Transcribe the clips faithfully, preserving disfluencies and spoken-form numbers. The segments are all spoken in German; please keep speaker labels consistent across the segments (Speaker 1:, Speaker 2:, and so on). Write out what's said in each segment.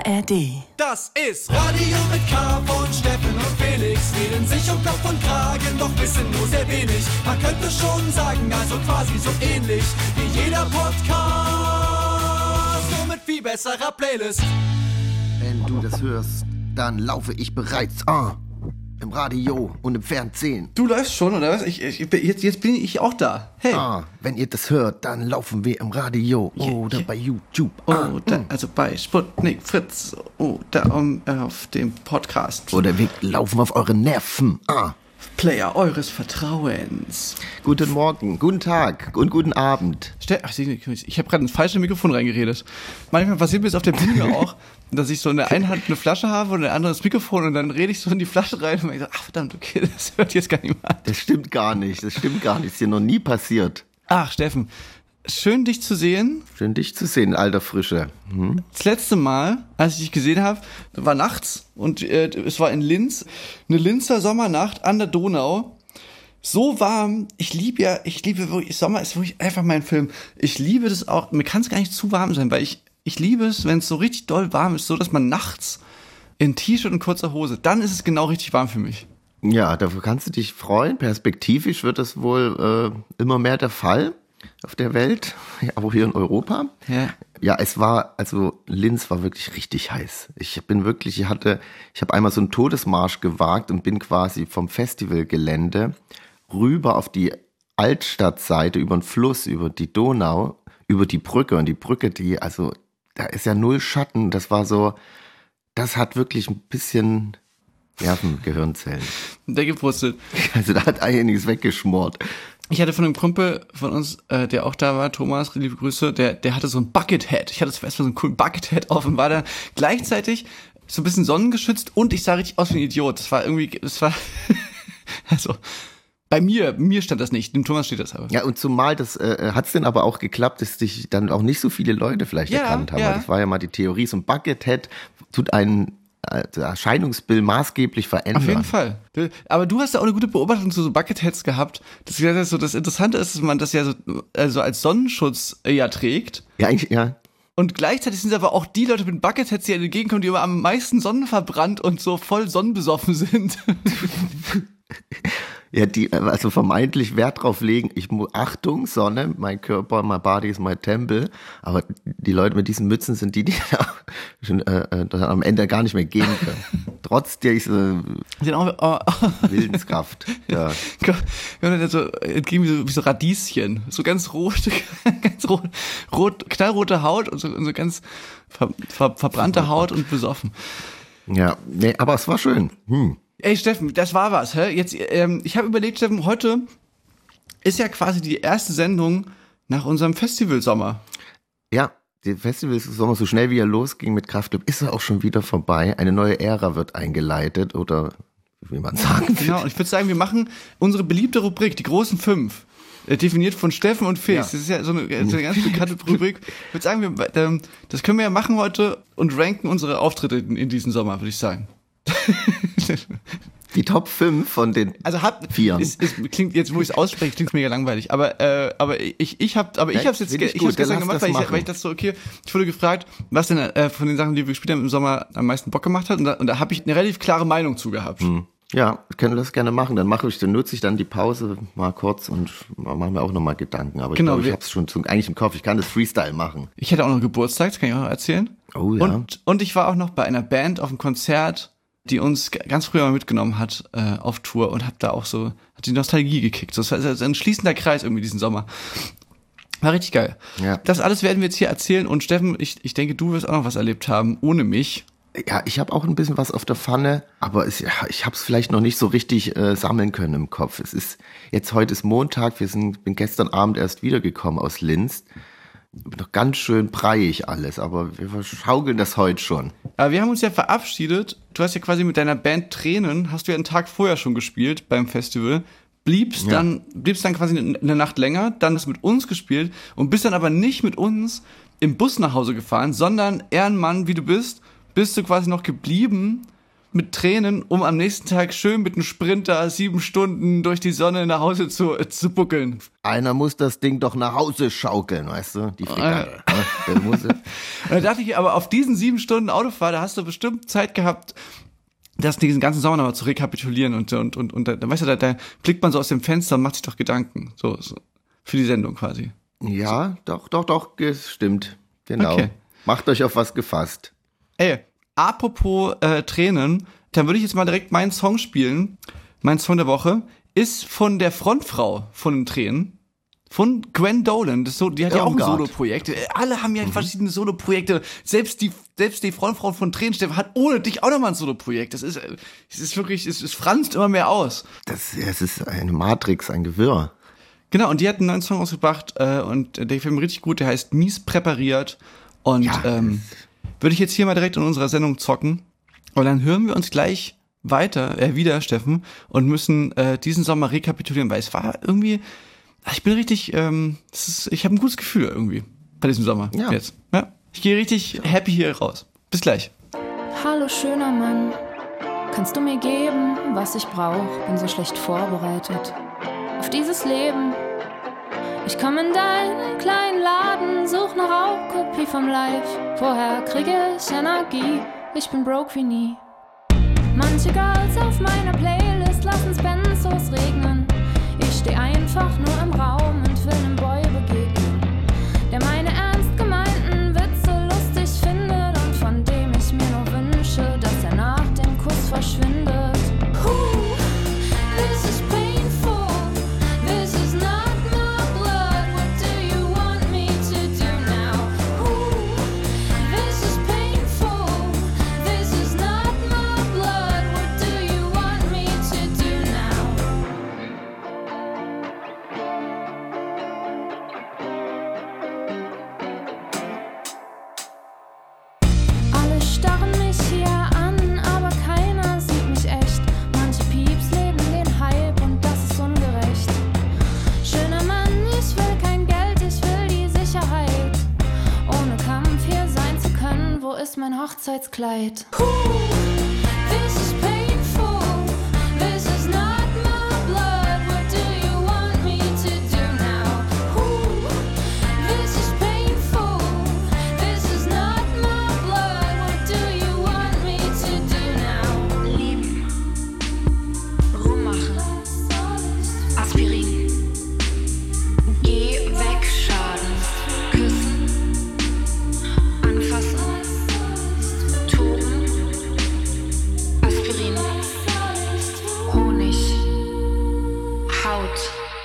Speaker 1: A R D.
Speaker 2: Das ist Radio mit K von Steffen und Felix. Reden sich um Kopf und Kragen, doch wissen nur sehr wenig. Man könnte schon sagen, also quasi so ähnlich wie jeder Podcast, nur mit viel besserer Playlist.
Speaker 3: Wenn du das hörst, dann laufe ich bereits ah, im Radio und im Fernsehen.
Speaker 4: Du läufst schon, oder was? Ich, ich, jetzt, jetzt bin ich auch da. Hey.
Speaker 3: Ah, wenn ihr das hört, dann laufen wir im Radio oder
Speaker 4: yeah.
Speaker 3: bei YouTube.
Speaker 4: Oh,
Speaker 3: ah,
Speaker 4: da, also bei Sputnik, Fritz oder um, auf dem Podcast.
Speaker 3: Oder wir laufen auf eure Nerven. Ah.
Speaker 4: Player eures Vertrauens.
Speaker 3: Guten Morgen, guten Tag und guten Abend.
Speaker 4: Ach, ich habe gerade ins falsche Mikrofon reingeredet. Manchmal passiert mir das auf der Bühne auch, dass ich so in der einen Hand eine Flasche habe und in der anderen das Mikrofon und dann rede ich so in die Flasche rein und ich so, ach verdammt, okay, das hört jetzt gar nicht mehr an.
Speaker 3: Das stimmt gar nicht, das stimmt gar nicht, das ist dir noch nie passiert.
Speaker 4: Ach, Steffen, schön dich zu sehen.
Speaker 3: Schön dich zu sehen, alter Frische. Hm?
Speaker 4: Das letzte Mal, als ich dich gesehen habe, war nachts und äh, es war in Linz, eine Linzer Sommernacht an der Donau. So warm, ich liebe ja, ich liebe wirklich, Sommer ist wirklich einfach mein Film. Ich liebe das auch, mir kann es gar nicht zu warm sein, weil ich, ich liebe es, wenn es so richtig doll warm ist, so dass man nachts in T-Shirt und kurzer Hose, dann ist es genau richtig warm für mich.
Speaker 3: Ja, dafür kannst du dich freuen. Perspektivisch wird das wohl äh, immer mehr der Fall auf der Welt, auch hier in Europa.
Speaker 4: Ja.
Speaker 3: Ja, es war, also Linz war wirklich richtig heiß. Ich bin wirklich, ich hatte, ich habe einmal so einen Todesmarsch gewagt und bin quasi vom Festivalgelände rüber auf die Altstadtseite über den Fluss, über die Donau, über die Brücke und die Brücke, die, also da ist ja null Schatten. Das war so, das hat wirklich ein bisschen Nerven, Gehirnzellen.
Speaker 4: Der gepurzelt.
Speaker 3: Also da hat einiges weggeschmort.
Speaker 4: Ich hatte von einem Kumpel von uns, äh, der auch da war, Thomas, liebe Grüße, der, der hatte so ein Buckethead. Ich hatte zum ersten Mal so einen coolen Buckethead auf und war dann gleichzeitig so ein bisschen sonnengeschützt und ich sah richtig aus wie ein Idiot. Das war irgendwie, das war, also, bei mir, mir stand das nicht, dem Thomas steht das aber.
Speaker 3: Ja, und zumal das, äh, hat's denn aber auch geklappt, dass dich dann auch nicht so viele Leute vielleicht
Speaker 4: ja,
Speaker 3: erkannt haben.
Speaker 4: Ja.
Speaker 3: Das war ja mal die Theorie, so ein Buckethead tut einen das Erscheinungsbild maßgeblich verändern.
Speaker 4: Auf jeden Fall. Aber du hast ja auch eine gute Beobachtung zu so Bucketheads gehabt. Das, ist so, das Interessante ist, dass man das ja so also als Sonnenschutz ja trägt.
Speaker 3: Ja, ich, ja.
Speaker 4: Und gleichzeitig sind es aber auch die Leute mit Bucketheads, die einem entgegenkommen, die immer am meisten sonnenverbrannt und so voll sonnenbesoffen sind. Ja,
Speaker 3: die also vermeintlich Wert drauf legen, ich muss, Achtung, Sonne, mein Körper, my body is my temple, aber die Leute mit diesen Mützen sind die, die schon, äh, dann am Ende gar nicht mehr gehen können. Trotz dieser
Speaker 4: oh.
Speaker 3: Willenskraft. Ja.
Speaker 4: Ja, so, entgegen wie so, wie so Radieschen, so ganz rot, ganz rot, rot, knallrote Haut und so, und so ganz ver, ver, verbrannte Haut und besoffen.
Speaker 3: Ja, nee, aber es war schön. Hm.
Speaker 4: Ey, Steffen, das war was, hä? Jetzt, ähm, ich habe überlegt, Steffen, heute ist ja quasi die erste Sendung nach unserem Festivalsommer.
Speaker 3: Ja, der Festivalsommer, so schnell wie er losging mit Kraftclub, ist er auch schon wieder vorbei. Eine neue Ära wird eingeleitet oder wie man sagen will.
Speaker 4: Genau, und ich würde sagen, wir machen unsere beliebte Rubrik, die großen fünf, äh, definiert von Steffen und Felix. Ja. Das ist ja so eine, so eine ganz bekannte Rubrik. Ich würde sagen, wir, ähm, das können wir ja machen heute und ranken unsere Auftritte in, in diesem Sommer, würde ich sagen.
Speaker 3: Die Top fünf von den
Speaker 4: also hab,
Speaker 3: vier.
Speaker 4: Es, es klingt jetzt, wo ich es ausspreche, klingt mega langweilig. Aber äh, aber ich ich habe aber ich
Speaker 3: ja,
Speaker 4: habe jetzt
Speaker 3: ich
Speaker 4: ich
Speaker 3: gut,
Speaker 4: hab's gestern gemacht, weil ich,
Speaker 3: machen.
Speaker 4: weil ich das so okay. Ich wurde gefragt, was denn äh, von den Sachen, die wir gespielt haben im Sommer, am meisten Bock gemacht hat. Und da, und da habe ich eine relativ klare Meinung zu gehabt.
Speaker 3: Hm. Ja, können wir das gerne machen. Dann mache ich, dann nutze ich dann die Pause mal kurz und machen wir auch nochmal Gedanken. Aber
Speaker 4: genau,
Speaker 3: ich glaube, ich habe es schon zum, eigentlich im Kopf. Ich kann das Freestyle machen.
Speaker 4: Ich hatte auch noch Geburtstag, das kann ich auch noch erzählen.
Speaker 3: Oh ja.
Speaker 4: Und und ich war auch noch bei einer Band auf einem Konzert, die uns ganz früher mal mitgenommen hat äh, auf Tour und hab da auch so, hat die Nostalgie gekickt. Das war also ein schließender Kreis irgendwie diesen Sommer. War richtig geil.
Speaker 3: Ja.
Speaker 4: Das alles werden wir jetzt hier erzählen und Steffen, ich, ich denke, du wirst auch noch was erlebt haben, ohne mich.
Speaker 3: Ja, ich habe auch ein bisschen was auf der Pfanne, aber es, ja, ich habe es vielleicht noch nicht so richtig äh, sammeln können im Kopf. Es ist jetzt, heute ist Montag, wir sind, bin gestern Abend erst wiedergekommen aus Linz. Noch ganz schön breiig alles, aber wir verschaukeln das heute schon.
Speaker 4: Aber wir haben uns ja verabschiedet. Du hast ja quasi mit deiner Band Tränen, hast du ja einen Tag vorher schon gespielt beim Festival. Bliebst
Speaker 3: ja.
Speaker 4: dann, bliebst dann quasi eine Nacht länger, dann hast du mit uns gespielt und bist dann aber nicht mit uns im Bus nach Hause gefahren, sondern Ehrenmann, wie du bist, bist du quasi noch geblieben mit Tränen, um am nächsten Tag schön mit einem Sprinter sieben Stunden durch die Sonne nach Hause zu, äh, zu buckeln.
Speaker 3: Einer muss das Ding doch nach Hause schaukeln, weißt du? Die Frikadelle. Äh. Der muss
Speaker 4: Und da dachte ich, aber auf diesen sieben Stunden Autofahrt, da hast du bestimmt Zeit gehabt, das diesen ganzen Sommer nochmal zu rekapitulieren und und und und da, weißt du, da, da blickt man so aus dem Fenster und macht sich doch Gedanken, so, so für die Sendung quasi.
Speaker 3: Ja, doch, doch, doch, stimmt, genau.
Speaker 4: Okay.
Speaker 3: Macht euch auf was gefasst.
Speaker 4: Ey, apropos äh, Tränen, dann würde ich jetzt mal direkt meinen Song spielen. Mein Song der Woche ist von der Frontfrau von den Tränen. Von Gwen Dolan, das so, die hat ja auch ein Solo-Projekt. Alle haben ja mhm. verschiedene Solo-Projekte. Selbst die, selbst die Frontfrau von Tränensteffen hat ohne dich auch nochmal ein Solo-Projekt. Das ist, es ist wirklich, es, es franzt immer mehr aus.
Speaker 3: Das, es ist eine Matrix, ein Gewirr.
Speaker 4: Genau, und die hat einen neuen Song ausgebracht äh, und der gefällt mir richtig gut. Der heißt Mies präpariert und ja, ähm, würde ich jetzt hier mal direkt in unserer Sendung zocken und dann hören wir uns gleich weiter, äh, wieder, Steffen, und müssen äh, diesen Sommer rekapitulieren, weil es war irgendwie. Ich bin richtig, ähm, das ist, ich habe ein gutes Gefühl irgendwie bei diesem Sommer.
Speaker 3: Ja.
Speaker 4: Jetzt. Ja. Ich gehe richtig ja. happy hier raus. Bis gleich.
Speaker 1: Hallo schöner Mann, kannst du mir geben, was ich brauch? Bin so schlecht vorbereitet auf dieses Leben. Ich komm in deinen kleinen Laden, such eine Raubkopie vom Live. Vorher kriege ich Energie, ich bin broke wie nie. Manche Girls auf meiner Playlist lassen's Benzos regnen. Ich steh einfach nur im Raum und will nem Boy begegnen, der meine ernst gemeinten Witze lustig findet und von dem ich mir nur wünsche, dass er nach dem Kuss verschwindet. Ooh, this is painful, this is not my blood, what do you want me to do now? Ooh, this is painful, this is not my blood, what do you want me to do now? Alle starren mich hier an, aber keiner sieht mich echt. Manche Pieps leben den Hype und das ist ungerecht. Schöner Mann, ich will kein Geld, ich will die Sicherheit. Ohne Kampf hier sein zu können, wo ist mein Hochzeitskleid? Ooh, this is painful, this is not my blood, what do you want me to do now? Ooh, this is painful, this is not my blood, what do you want me to do now?
Speaker 5: Lieben, rummachen, Aspirin, geh weg, Schaden, küssen, anfassen, toben, Aspirin, Honig, Haut.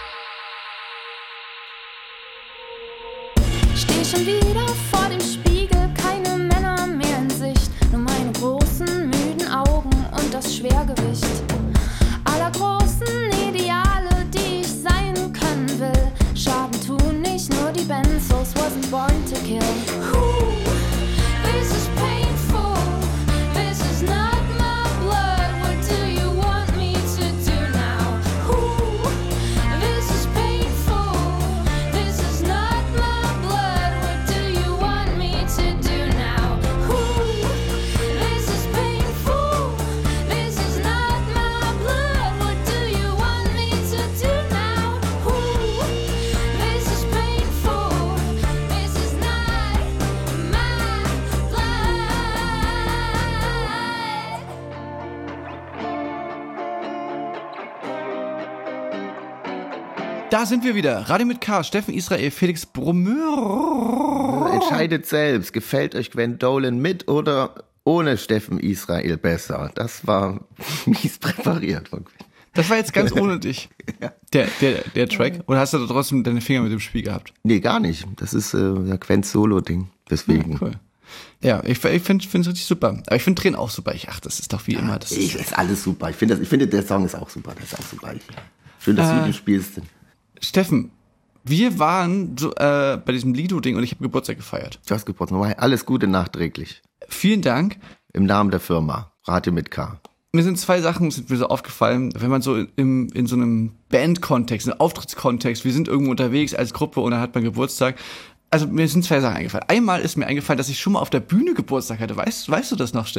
Speaker 1: Steh schon wieder vor dem Spiegel, keine Männer mehr in Sicht, nur meine großen, müden Augen und das Schwergewicht aller großen Ideale, die ich sein können will. Schaden tun nicht nur die Benzos, wasn't born to kill. Ooh, this is painful, this is not my blood, what do you want me to do now? Ooh, this is painful, this is not my blood, what do you want me to do now? Ooh, this is painful, this is not my blood, what do you want me to do now? Ooh, this is painful, this is not my blood.
Speaker 4: Da sind wir wieder. Radio mit K, Steffen Israel, Felix Bromeur.
Speaker 3: Entscheidet selbst, gefällt euch Gwen Dolan mit oder ohne Steffen Israel besser? Das war mies präpariert von Gwen.
Speaker 4: Das war jetzt ganz ohne dich,
Speaker 3: Ja.
Speaker 4: der, der, der Track. Oder hast du da trotzdem deine Finger mit dem Spiel gehabt?
Speaker 3: Nee, gar nicht. Das ist äh, ja Gwens Solo-Ding. Deswegen.
Speaker 4: Ja, cool. Ja, ich, ich finde es richtig super. Aber ich finde Tränen auch super. Ich, ach, das ist doch wie immer. Das
Speaker 3: Ich,
Speaker 4: ist,
Speaker 3: ist alles super. Ich finde, das- ich finde, der Song ist auch super. Das ist auch super. Ich, schön, dass
Speaker 4: Äh,
Speaker 3: du den spielst.
Speaker 4: Steffen, wir waren so, äh, bei diesem Lido-Ding und ich habe Geburtstag gefeiert.
Speaker 3: Du hast Geburtstag. Nochmal alles Gute nachträglich.
Speaker 4: Vielen Dank.
Speaker 3: Im Namen der Firma. Radio mit K.
Speaker 4: Mir sind zwei Sachen sind mir so aufgefallen, wenn man so im, in so einem Band-Kontext, einem Auftrittskontext, wir sind irgendwo unterwegs als Gruppe und dann hat man Geburtstag. Also mir sind zwei Sachen eingefallen. Einmal ist mir eingefallen, dass ich schon mal auf der Bühne Geburtstag hatte. Weißt, weißt du das noch, Steffen?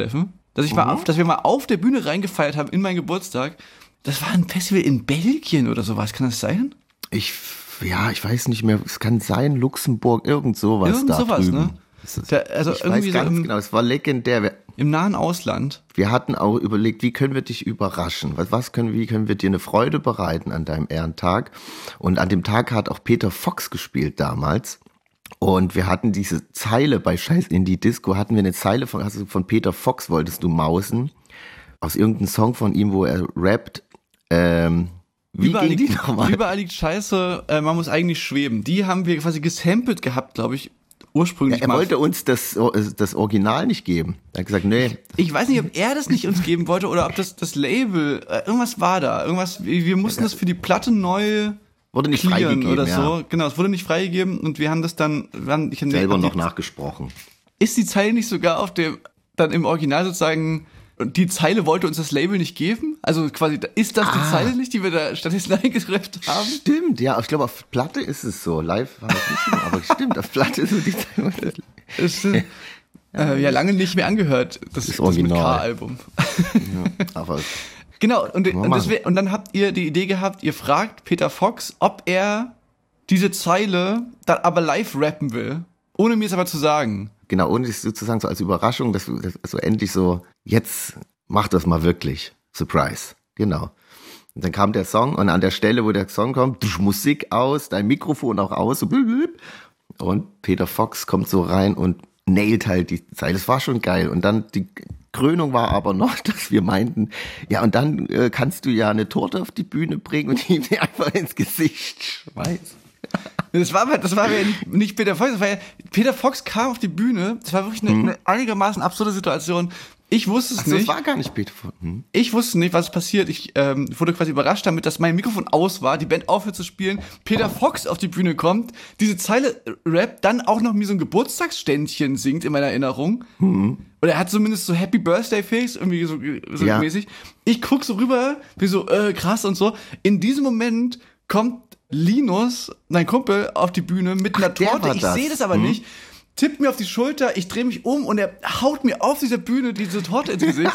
Speaker 4: dass ich mal auf, dass wir mal auf der Bühne reingefeiert haben in meinen Geburtstag. Das war ein Festival in Belgien oder sowas, kann das sein?
Speaker 3: Ich, ja, ich weiß nicht mehr, es kann sein, Luxemburg, irgend sowas
Speaker 4: Irgend
Speaker 3: da
Speaker 4: sowas,
Speaker 3: drüben.
Speaker 4: ne?
Speaker 3: Ist,
Speaker 4: Da, also
Speaker 3: ich
Speaker 4: irgendwie
Speaker 3: weiß ganz
Speaker 4: so im,
Speaker 3: genau, es war legendär. Wir,
Speaker 4: im nahen Ausland.
Speaker 3: wir hatten auch überlegt, wie können wir dich überraschen? Was, was können, wie können wir dir eine Freude bereiten an deinem Ehrentag? Und an dem Tag hat auch Peter Fox gespielt damals. Und wir hatten diese Zeile bei Scheiß Indie Disco, hatten wir eine Zeile von, hast du von Peter Fox wolltest du mausen? Aus irgendeinem Song von ihm, wo er rappt, ähm, wie
Speaker 4: Überall
Speaker 3: ging die
Speaker 4: liegt,
Speaker 3: nochmal?
Speaker 4: überall liegt Scheiße, äh, man muss eigentlich schweben. Die haben wir quasi gesampelt gehabt, glaube ich, ursprünglich
Speaker 3: Er
Speaker 4: mal.
Speaker 3: wollte uns das, das Original nicht geben. Er hat gesagt, nee.
Speaker 4: Ich weiß nicht, ob er das nicht uns geben wollte oder ob das das Label, äh, irgendwas war da. Irgendwas, wir mussten das für die Platte neu
Speaker 3: Wurde nicht
Speaker 4: clearen
Speaker 3: freigegeben,
Speaker 4: oder
Speaker 3: ja.
Speaker 4: so. Genau, es wurde nicht freigegeben und wir haben das dann, wir haben, ich
Speaker 3: Selber
Speaker 4: hab die-
Speaker 3: noch nachgesprochen.
Speaker 4: Ist die Zeile nicht sogar auf dem, dann im Original sozusagen, die Zeile wollte uns das Label nicht geben? Also quasi, ist das die
Speaker 3: Ah.
Speaker 4: Zeile nicht, die wir da stattdessen eingerefft haben?
Speaker 3: Stimmt, ja, ich glaube, auf Platte ist es so. Live war es nicht so, aber stimmt, auf Platte ist so die Zeit.
Speaker 4: Ist, äh, äh, ja, lange nicht mehr angehört, das,
Speaker 3: Das
Speaker 4: das,
Speaker 3: Original.
Speaker 4: mit K-Album.
Speaker 3: Ja, aber
Speaker 4: Genau, und, und,
Speaker 3: machen.
Speaker 4: das wär, und dann habt ihr die Idee gehabt, ihr fragt Peter Fox, ob er diese Zeile dann aber live rappen will, ohne mir es aber zu sagen.
Speaker 3: genau, ohne es sozusagen so als Überraschung, dass du dass so endlich so, jetzt mach das mal wirklich. Surprise. Genau. Und dann kam der Song und an der Stelle, wo der Song kommt, dusch, Musik aus, dein Mikrofon auch aus, so blub, blub. Und Peter Fox kommt so rein und nailt halt die Zeile. Das war schon geil. Und dann die Krönung war aber noch, dass wir meinten, ja, und dann äh, kannst du ja eine Torte auf die Bühne bringen und ihm die einfach ins Gesicht schmeißen.
Speaker 4: Das war, aber- das war ja nicht- nicht Peter Fox, das war ja, Peter Fox kam auf die Bühne, das war wirklich eine, eine einigermaßen absurde Situation. Ich wusste es
Speaker 3: Ach so,
Speaker 4: nicht.
Speaker 3: das war gar nicht Peter Fox. Hm?
Speaker 4: Ich wusste nicht, was passiert. Ich ähm, wurde quasi überrascht damit, dass mein Mikrofon aus war, die Band aufhört zu spielen, Peter Fox auf die Bühne kommt, diese Zeile rappt, dann auch noch mir so ein Geburtstagsständchen singt in meiner Erinnerung.
Speaker 3: Mhm.
Speaker 4: Oder er hat zumindest so Happy Birthday Face, irgendwie so, so
Speaker 3: Ja.
Speaker 4: mäßig. Ich guck so rüber, wie so, äh, krass und so. In diesem Moment kommt Linus, mein Kumpel, auf die Bühne mit einer
Speaker 3: der
Speaker 4: Torte.
Speaker 3: war
Speaker 4: Ich
Speaker 3: das.
Speaker 4: sehe das aber
Speaker 3: Mhm.
Speaker 4: nicht. Tippt mir auf die Schulter, ich drehe mich um und er haut mir auf dieser Bühne diese Torte ins Gesicht.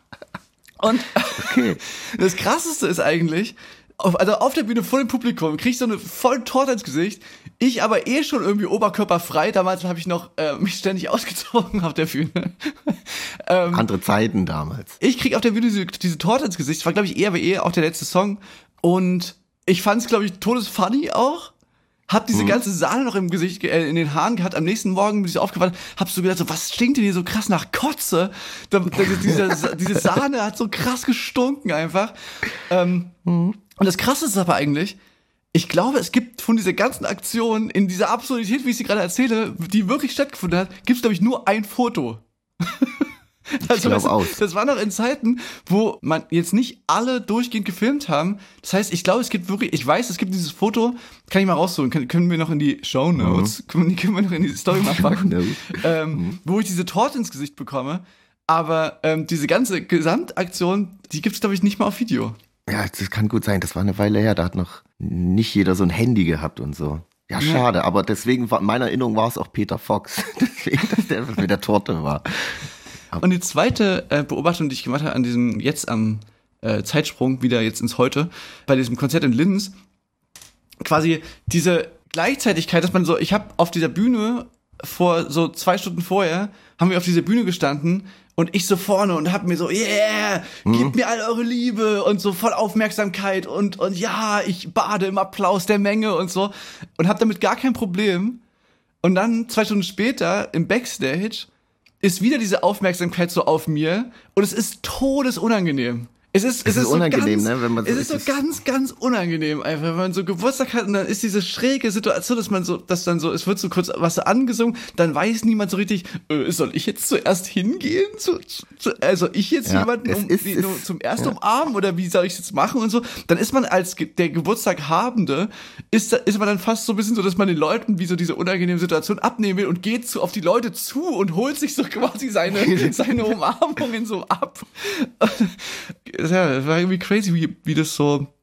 Speaker 4: Und
Speaker 3: Okay.
Speaker 4: das Krasseste ist eigentlich, auf, also auf der Bühne vor dem Publikum krieg ich so eine voll Torte ins Gesicht. Ich aber eh schon irgendwie oberkörperfrei. Damals habe ich noch äh, mich ständig ausgezogen auf der Bühne. ähm,
Speaker 3: Andere Zeiten damals.
Speaker 4: ich krieg auf der Bühne diese, diese Torte ins Gesicht. Das war, glaube ich, eher aber eher auch der letzte Song. Und ich fand es, glaube ich, todesfunny auch. Hab diese ganze Sahne noch im Gesicht, äh, in den Haaren gehabt. Am nächsten Morgen bin ich so aufgewacht, hab so gedacht, so, was stinkt denn hier so krass nach Kotze? Da, da, diese, diese Sahne hat so krass gestunken einfach. Ähm, Und das Krasse ist aber eigentlich, ich glaube, es gibt von dieser ganzen Aktion, in dieser Absurdität, wie ich sie gerade erzähle, die wirklich stattgefunden hat, gibt es, glaube ich, nur ein Foto. Also,
Speaker 3: glaub
Speaker 4: weißt du,
Speaker 3: auch.
Speaker 4: das war noch in Zeiten, wo man jetzt nicht alle durchgehend gefilmt haben. Das heißt, ich glaube, es gibt wirklich, ich weiß, es gibt dieses Foto, kann ich mal raussuchen, können, können wir noch in die Shownotes, können, wir- können wir noch in die Story mal packen,
Speaker 3: Shownotes.
Speaker 4: ähm, wo ich diese Torte ins Gesicht bekomme. Aber ähm, diese ganze Gesamtaktion, die gibt es, glaube ich, nicht mal auf Video.
Speaker 3: Ja, das kann gut sein. Das war eine Weile her. Da hat noch nicht jeder so ein Handy gehabt und so. Ja, schade. Aber deswegen, war, in meiner Erinnerung war es auch Peter Fox. Deswegen, dass der mit der Torte war.
Speaker 4: Und die zweite äh, Beobachtung, die ich gemacht habe an diesem jetzt am äh, Zeitsprung wieder jetzt ins Heute, bei diesem Konzert in Linz, quasi diese Gleichzeitigkeit, dass man so, ich habe auf dieser Bühne vor so zwei Stunden vorher, haben wir auf dieser Bühne gestanden und ich so vorne und hab mir so, yeah, gebt mir all eure Liebe und so voll Aufmerksamkeit und, und ja, ich bade im Applaus der Menge und so und hab damit gar kein Problem. Und dann zwei Stunden später im Backstage ist wieder diese Aufmerksamkeit so auf mir und es ist todesunangenehm. Es ist, es
Speaker 3: ist
Speaker 4: ist so
Speaker 3: unangenehm,
Speaker 4: ganz,
Speaker 3: ne, wenn man so-
Speaker 4: es ist so
Speaker 3: es ist-
Speaker 4: ganz, ganz unangenehm einfach, wenn man so Geburtstag hat und dann ist diese schräge Situation, dass man so, dass dann so, es wird so kurz was so angesungen, dann weiß niemand so richtig, äh, soll ich jetzt zuerst hingehen? Zu, zu, also ich jetzt
Speaker 3: Ja,
Speaker 4: jemanden
Speaker 3: es
Speaker 4: um,
Speaker 3: ist-
Speaker 4: die,
Speaker 3: es-
Speaker 4: nur zum ersten
Speaker 3: ja.
Speaker 4: umarmen oder wie soll ich es jetzt machen und so? Dann ist man als ge- der Geburtstag Habende, ist, da- ist man dann fast so ein bisschen so, dass man den Leuten wie so diese unangenehme Situation abnehmen will und geht so auf die Leute zu und holt sich so quasi seine, seine Umarmungen so ab. Ja, das war irgendwie crazy, wie, wie das so,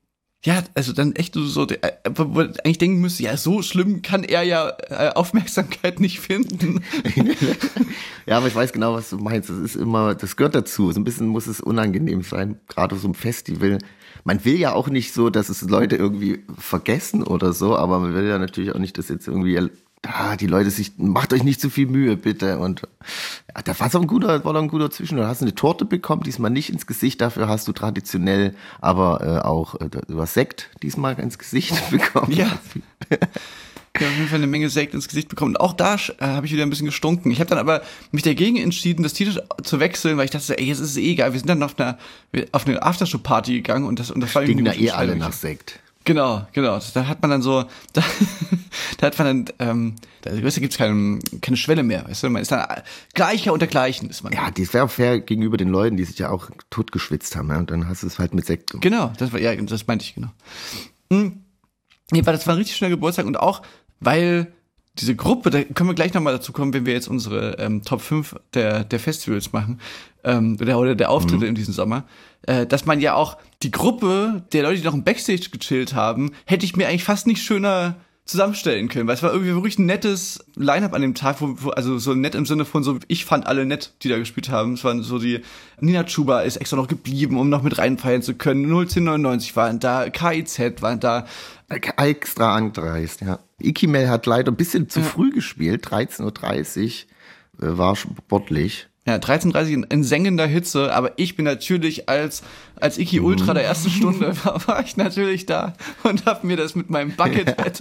Speaker 4: ja, also dann echt so, so äh, wo ich eigentlich denken müsste, ja, so schlimm kann er ja äh, Aufmerksamkeit nicht finden.
Speaker 3: Ja, aber ich weiß genau, was du meinst. Das ist immer, das gehört dazu. So ein bisschen muss es unangenehm sein, gerade so ein Festival. Man will ja auch nicht so, dass es Leute irgendwie vergessen oder so, aber man will ja natürlich auch nicht, dass jetzt irgendwie ah, die Leute sich, macht euch nicht zu viel Mühe, bitte. Und ja, da war so ein guter, war doch ein guter Zwischen. Du hast eine Torte bekommen, diesmal nicht ins Gesicht, dafür hast du traditionell, aber äh, auch, äh, du hast Sekt diesmal ins Gesicht bekommen.
Speaker 4: Ja. Ich habe auf jeden Fall eine Menge Sekt ins Gesicht bekommen. Und auch da äh, habe ich wieder ein bisschen gestunken. Ich habe dann aber mich dagegen entschieden, das T-Shirt zu wechseln, weil ich dachte, ey, jetzt ist es eh egal. Wir sind dann auf einer, auf eine Aftershow-Party gegangen und das, und das war
Speaker 3: irgendwie
Speaker 4: eine
Speaker 3: eh alle nach Sekt.
Speaker 4: Genau, genau. Da hat man dann so, da, da hat man dann, ähm, da, weißt du, gibt's keine, keine Schwelle mehr, weißt du, man ist dann gleicher unter Gleichen ist man.
Speaker 3: Ja, das wäre auch fair gegenüber den Leuten, die sich ja auch totgeschwitzt haben, ja, und dann hast du es halt mit Sekt gemacht.
Speaker 4: Genau, das war, ja, das meinte ich, genau. Hm. Nee, weil das war ein richtig schöner Geburtstag und auch, weil diese Gruppe, da können wir gleich nochmal dazu kommen, wenn wir jetzt unsere ähm, Top fünf der, der Festivals machen, ähm, oder, oder der Auftritte mhm. in diesem Sommer, äh, dass man ja auch die Gruppe der Leute, die noch im Backstage gechillt haben, hätte ich mir eigentlich fast nicht schöner zusammenstellen können, weil es war irgendwie wirklich ein nettes Line-Up an dem Tag, wo, wo also so nett im Sinne von so, ich fand alle nett, die da gespielt haben. Es waren so die, Nina Chuba ist extra noch geblieben, um noch mit reinfeiern zu können, null zehn neunundneunzig waren da, K I Z waren da.
Speaker 3: Extra angereist, ja. Ikimel hat leider ein bisschen zu
Speaker 4: ja.
Speaker 3: früh gespielt, dreizehn Uhr dreißig, äh, war sportlich.
Speaker 4: Ja, dreizehn Uhr dreißig in, in sengender Hitze, aber ich bin natürlich als als Iki Ultra der ersten Stunde war, war ich natürlich da und hab mir das mit meinem Buckethead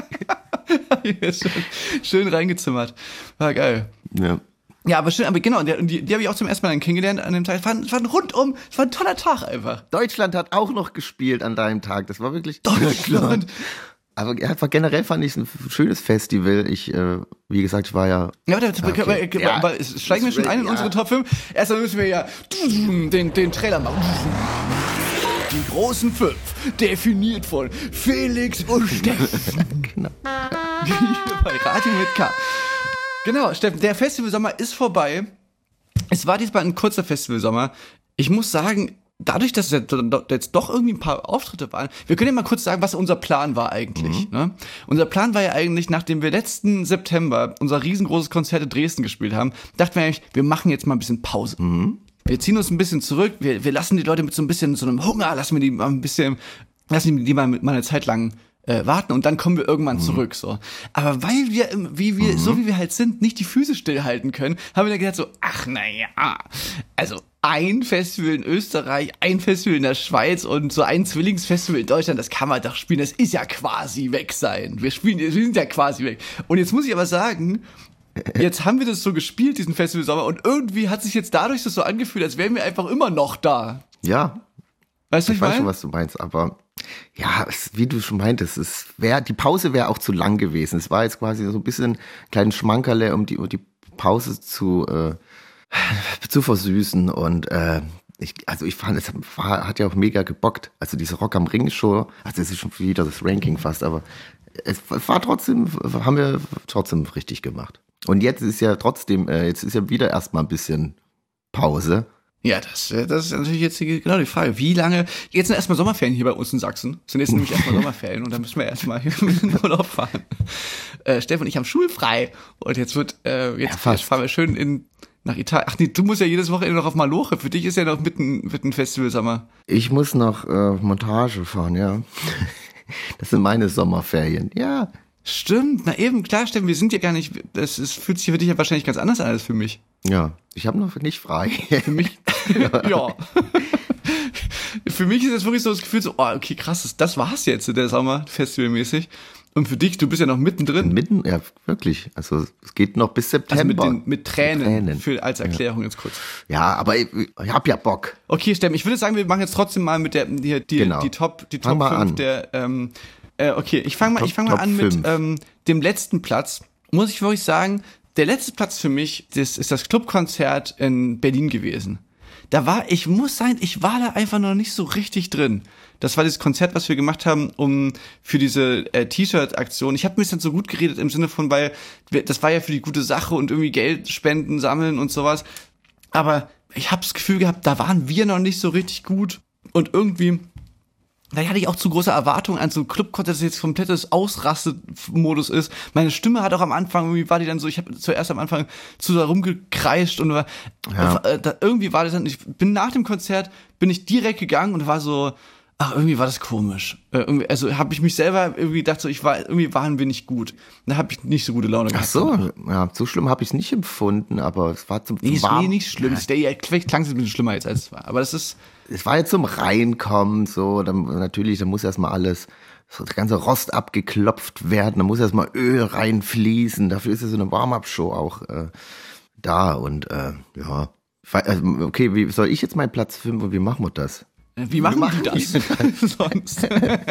Speaker 4: schön, schön reingezimmert. War geil.
Speaker 3: Ja.
Speaker 4: Ja, aber schön, aber genau, die, die, die habe ich auch zum ersten Mal dann kennengelernt an dem Tag. Es war, es war ein rundum, es war ein toller Tag einfach.
Speaker 3: Deutschland hat auch noch gespielt an deinem Tag, das war wirklich
Speaker 4: Deutschland.
Speaker 3: Aber einfach generell fand ich es ein schönes Festival. Ich, äh, wie gesagt, ich war ja...
Speaker 4: Ja, aber, okay. aber, aber,
Speaker 3: ja,
Speaker 4: aber steigen wir schon ein in ja. unsere Top fünf. Erstmal müssen wir ja den, den Trailer machen. Die großen fünf, definiert von Felix und Steffen. Genau. Bei Radio mit K. Genau, Steffen, der Festivalsommer ist vorbei. Es war diesmal ein kurzer Festivalsommer. Ich muss sagen, dadurch, dass es jetzt doch irgendwie ein paar Auftritte waren, wir können ja mal kurz sagen, was unser Plan war eigentlich. Mhm. Ne? Unser Plan war ja eigentlich, nachdem wir letzten September unser riesengroßes Konzert in Dresden gespielt haben, dachten wir eigentlich, wir machen jetzt mal ein bisschen Pause. Mhm. Wir ziehen uns ein bisschen zurück, wir, wir lassen die Leute mit so ein bisschen so einem Hunger, lassen wir die mal ein bisschen, lassen die mal, mal eine Zeit lang Äh, warten und dann kommen wir irgendwann mhm. zurück, so. Aber weil wir, wie wir, mhm. so wie wir halt sind, nicht die Füße stillhalten können, haben wir dann gedacht so, ach, naja, also ein Festival in Österreich, ein Festival in der Schweiz und so ein Zwillingsfestival in Deutschland, das kann man doch spielen, das ist ja quasi weg sein. Wir spielen, wir sind ja quasi weg. Und jetzt muss ich aber sagen, jetzt haben wir das so gespielt, diesen Festivalsommer, und irgendwie hat sich jetzt dadurch das so angefühlt, als wären wir einfach immer noch da.
Speaker 3: Ja.
Speaker 4: Weißt du,
Speaker 3: ich, ich weiß schon, was du meinst, aber ja, es, wie du schon meintest, es wär, die Pause wäre auch zu lang gewesen. Es war jetzt quasi so ein bisschen ein kleines Schmankerle, um die, um die Pause zu, äh, zu versüßen. Und äh, ich, also ich fand, es war, hat ja auch mega gebockt. Also diese Rock am Ring Show, also es ist schon wieder das Ranking fast, aber es war trotzdem, haben wir trotzdem richtig gemacht. Und jetzt ist ja trotzdem, äh, jetzt ist ja wieder erstmal ein bisschen Pause.
Speaker 4: Ja, das, das ist natürlich jetzt die, genau die Frage. Wie lange? Jetzt sind erstmal Sommerferien hier bei uns in Sachsen. Es sind jetzt nämlich erstmal Sommerferien und dann müssen wir erstmal hier in den Urlaub fahren. Äh, Steffen und ich haben schulfrei und jetzt wird, äh, jetzt,
Speaker 3: ja,
Speaker 4: jetzt fahren wir schön in, nach Italien. Ach nee, du musst ja jedes Wochenende noch auf Maloche. Für dich ist ja noch mitten, mitten Festivalsommer.
Speaker 3: Ich muss noch äh, Montage fahren, ja. Das sind meine Sommerferien, ja.
Speaker 4: Stimmt, na eben, klar, Steffen, wir sind ja gar nicht, das ist, fühlt sich für dich ja wahrscheinlich ganz anders an als für mich.
Speaker 3: Ja, ich habe noch nicht frei.
Speaker 4: Für mich, ja. Für mich ist das wirklich so das Gefühl so, oh, okay, krass, das, das war's jetzt, der Sommer, festivalmäßig. Und für dich, du bist ja noch mittendrin.
Speaker 3: Mitten, ja, wirklich. Also es geht noch bis September.
Speaker 4: Also mit, den, mit Tränen, mit Tränen. Für, als Erklärung ja. jetzt kurz.
Speaker 3: Ja, aber ich, ich hab ja Bock.
Speaker 4: Okay, Steffen, ich würde sagen, wir machen jetzt trotzdem mal mit der, die, die, genau. die Top, die Top fünf
Speaker 3: an.
Speaker 4: der, ähm, äh, okay, ich fange mal, ich fang mal an mit ähm, dem letzten Platz. Muss ich wirklich sagen, der letzte Platz für mich, das ist das Clubkonzert in Berlin gewesen. Da war, ich muss sagen, ich war da einfach noch nicht so richtig drin. Das war das Konzert, was wir gemacht haben, um für diese äh, T-Shirt-Aktion. Ich habe mir das dann so gut geredet im Sinne von, weil wir, das war ja für die gute Sache und irgendwie Geld spenden, sammeln und sowas. Aber ich habe das Gefühl gehabt, da waren wir noch nicht so richtig gut. Und irgendwie da hatte ich auch zu große Erwartungen an so ein Clubkonzert, das jetzt komplettes Ausraste-Modus ist. Meine Stimme hat auch am Anfang, irgendwie war die dann so, ich habe zuerst am Anfang zu da rumgekreischt und war,
Speaker 3: Ja.
Speaker 4: äh, da, irgendwie war das dann, ich bin nach dem Konzert, bin ich direkt gegangen und war so, ach, irgendwie war das komisch. Äh, irgendwie, also habe ich mich selber irgendwie gedacht, so, ich war, irgendwie waren wir nicht gut. Da habe ich nicht so gute Laune gehabt.
Speaker 3: Ach so, ja, so schlimm habe ich es nicht empfunden, aber es war zum, zum
Speaker 4: Nee, ist
Speaker 3: warm.
Speaker 4: nee, nicht schlimm. Ja. Ja, vielleicht klang es ein bisschen schlimmer jetzt, als es war. Aber das ist,
Speaker 3: Es war jetzt zum Reinkommen, so, dann, natürlich, da muss erstmal alles, so der ganze Rost abgeklopft werden, da muss erstmal Öl reinfließen, dafür ist ja so eine Warm-Up-Show auch äh, da und äh, ja, okay, wie soll ich jetzt meinen Platz fünf und wie machen wir das?
Speaker 4: Wie machen, machen die das sonst?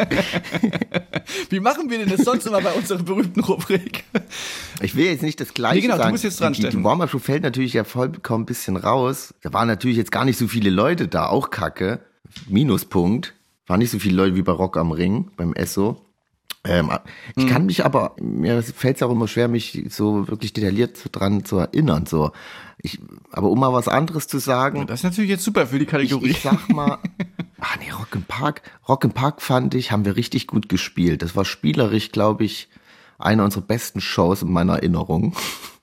Speaker 4: Wie machen wir denn das sonst immer bei unserer berühmten Rubrik?
Speaker 3: Ich will jetzt nicht das Gleiche
Speaker 4: nee, genau,
Speaker 3: sagen.
Speaker 4: Du musst jetzt dran,
Speaker 3: die,
Speaker 4: Steffen.
Speaker 3: Die Warm-Up-Show fällt natürlich ja vollkommen ein bisschen raus. Da waren natürlich jetzt gar nicht so viele Leute da, auch kacke. Minuspunkt. Waren nicht so viele Leute wie bei Rock am Ring, beim Esso. Ähm, ich mhm. kann mich aber, mir fällt es auch immer schwer, mich so wirklich detailliert dran zu erinnern. So. Ich, aber um mal was anderes zu sagen.
Speaker 4: Ja, das ist natürlich jetzt super für die Kategorie.
Speaker 3: Ich, ich sag mal, ah nee, Rock im Park. Rock im Park fand ich, haben wir richtig gut gespielt. Das war spielerisch, glaube ich, eine unserer besten Shows in meiner Erinnerung.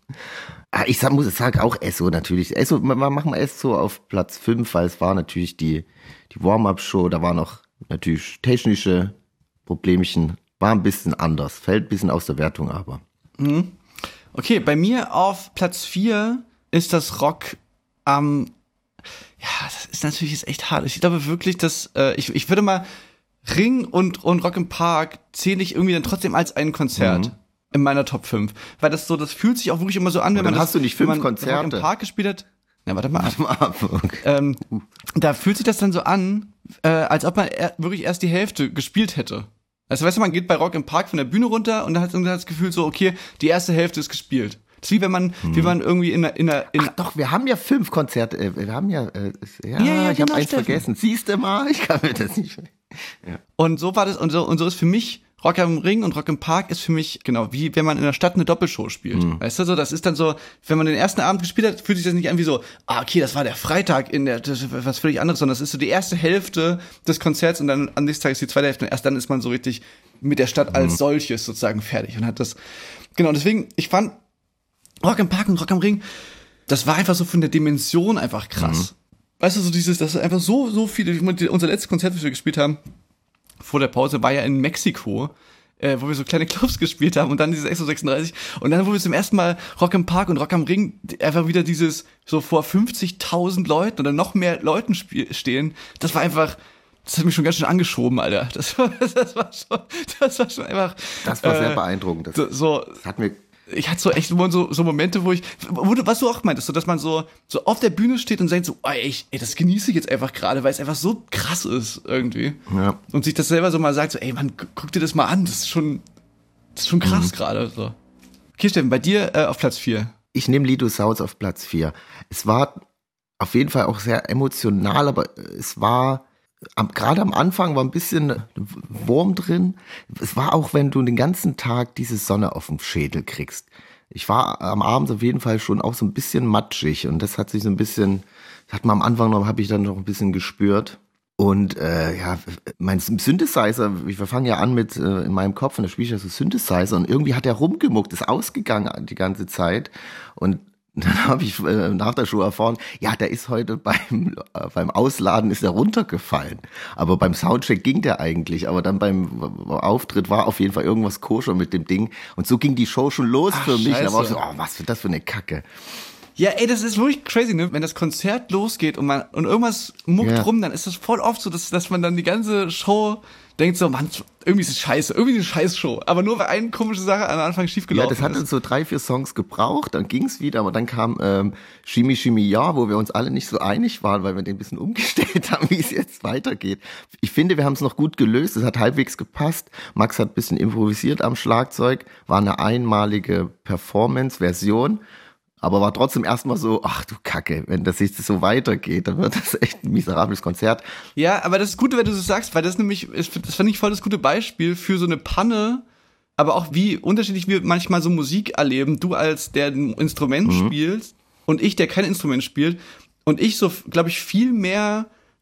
Speaker 3: Ich sag, muss ich sagen, auch Esso natürlich. Esso, wir machen wir Esso auf Platz fünf, weil es war natürlich die, die Warm-Up-Show, da war noch natürlich technische Problemchen, war ein bisschen anders, fällt ein bisschen aus der Wertung aber.
Speaker 4: Mhm. Okay, bei mir auf Platz vier ist das Rock am, ähm, ja, das ist natürlich jetzt echt hart. Ich glaube wirklich, dass, äh, ich, ich würde mal Ring und, und Rock im Park zähle ich irgendwie dann trotzdem als ein Konzert. Mhm. In meiner Top fünf. Weil das so, das fühlt sich auch wirklich immer so an, wenn man
Speaker 3: dann
Speaker 4: das,
Speaker 3: hast du nicht fünf
Speaker 4: wenn man
Speaker 3: Konzerte.
Speaker 4: Rock im Park gespielt hat. Na, warte mal ab.
Speaker 3: Warte mal ab. Okay.
Speaker 4: Ähm, da fühlt sich das dann so an, äh, als ob man er, wirklich erst die Hälfte gespielt hätte. Also weißt du, man geht bei Rock im Park von der Bühne runter und dann hat man das Gefühl so, okay, die erste Hälfte ist gespielt. Das ist wie wenn man, hm. wie man irgendwie in einer, in einer, in
Speaker 3: Ach doch, wir haben ja fünf Konzerte, äh, wir haben ja, äh, ja,
Speaker 4: ja, ja
Speaker 3: ich
Speaker 4: genau,
Speaker 3: habe eins
Speaker 4: Steffen.
Speaker 3: vergessen. Siehst du mal, ich kann mir das nicht. Ja.
Speaker 4: Und so war das, und so, und so ist für mich Rock am Ring und Rock im Park ist für mich, genau, wie wenn man in der Stadt eine Doppelshow spielt. Mhm. Weißt du, so, das ist dann so, wenn man den ersten Abend gespielt hat, fühlt sich das nicht an wie so, ah, okay, das war der Freitag in der, das ist was völlig anderes, sondern das ist so die erste Hälfte des Konzerts und dann am nächsten Tag ist die zweite Hälfte und erst dann ist man so richtig mit der Stadt als mhm. solches sozusagen fertig und hat das, genau, deswegen, ich fand Rock im Park und Rock am Ring, das war einfach so von der Dimension einfach krass. Mhm. Weißt du, so dieses, das ist einfach so, so viele, unser letztes Konzert, das wir gespielt haben, vor der Pause war ja in Mexiko, äh, wo wir so kleine Clubs gespielt haben und dann dieses Exo sechsunddreißig und dann, wo wir zum ersten Mal Rock im Park und Rock am Ring einfach wieder dieses so vor fünfzigtausend Leuten oder noch mehr Leuten spiel- stehen, das war einfach, das hat mich schon ganz schön angeschoben, Alter. Das war, das war schon, das war schon einfach.
Speaker 3: Das war sehr
Speaker 4: äh,
Speaker 3: beeindruckend. Das,
Speaker 4: so,
Speaker 3: das hat mir
Speaker 4: ich hatte so echt so, so Momente, wo ich, wo du, was du auch meintest, so, dass man so, so auf der Bühne steht und denkt so, ey, ich, ey, das genieße ich jetzt einfach gerade, weil es einfach so krass ist irgendwie.
Speaker 3: Ja.
Speaker 4: Und sich das selber so mal sagt, so, ey, Mann, guck dir das mal an, das ist schon, das ist schon krass mhm. gerade, so. Okay, Steffen, bei dir äh, auf Platz vier.
Speaker 3: Ich nehme Lido Souls auf Platz vier. Es war auf jeden Fall auch sehr emotional, aber es war, Am, gerade am Anfang war ein bisschen Wurm drin. Es war auch, wenn du den ganzen Tag diese Sonne auf dem Schädel kriegst. Ich war am Abend auf jeden Fall schon auch so ein bisschen matschig und das hat sich so ein bisschen, das hat man am Anfang noch, habe ich dann noch ein bisschen gespürt. Und äh, ja, mein Synthesizer, wir fangen ja an mit äh, in meinem Kopf und da spiele ich ja so Synthesizer und irgendwie hat er rumgemuckt, ist ausgegangen die ganze Zeit und dann habe ich äh, nach der Show erfahren, ja, der ist heute beim äh, beim Ausladen ist er runtergefallen. Aber beim Soundcheck ging der eigentlich. Aber dann beim Auftritt war auf jeden Fall irgendwas koscher mit dem Ding. Und so ging die Show schon los
Speaker 4: Ach,
Speaker 3: für mich.
Speaker 4: Scheiße.
Speaker 3: Da war ich so, oh, was für das für eine Kacke.
Speaker 4: Ja, ey, das ist wirklich crazy, ne? Wenn das Konzert losgeht und man und irgendwas muckt
Speaker 3: Ja.
Speaker 4: rum, dann ist das voll oft so, dass, dass man dann die ganze Show denkt so, Mann, irgendwie ist es scheiße, irgendwie eine Scheißshow. Aber nur weil eine komische Sache am Anfang
Speaker 3: Ja,
Speaker 4: schiefgelaufen
Speaker 3: das hat
Speaker 4: ist.
Speaker 3: uns so drei, vier Songs gebraucht, dann ging's wieder, aber dann kam ähm, Shimi Shimi Ja, wo wir uns alle nicht so einig waren, weil wir den ein bisschen umgestellt haben, wie es jetzt weitergeht. Ich finde, wir haben es noch gut gelöst, es hat halbwegs gepasst. Max hat ein bisschen improvisiert am Schlagzeug, war eine einmalige Performance-Version, aber war trotzdem erstmal so, ach du Kacke, wenn das jetzt so weitergeht, dann wird das echt ein miserables Konzert.
Speaker 4: Ja, aber das ist gut, wenn du das sagst, weil das nämlich, ist, das fand ich voll das gute Beispiel für so eine Panne, aber auch wie unterschiedlich wir manchmal so Musik erleben. Du als der ein Instrument mhm. spielst und ich, der kein Instrument spielt und ich so, glaube ich, viel mehr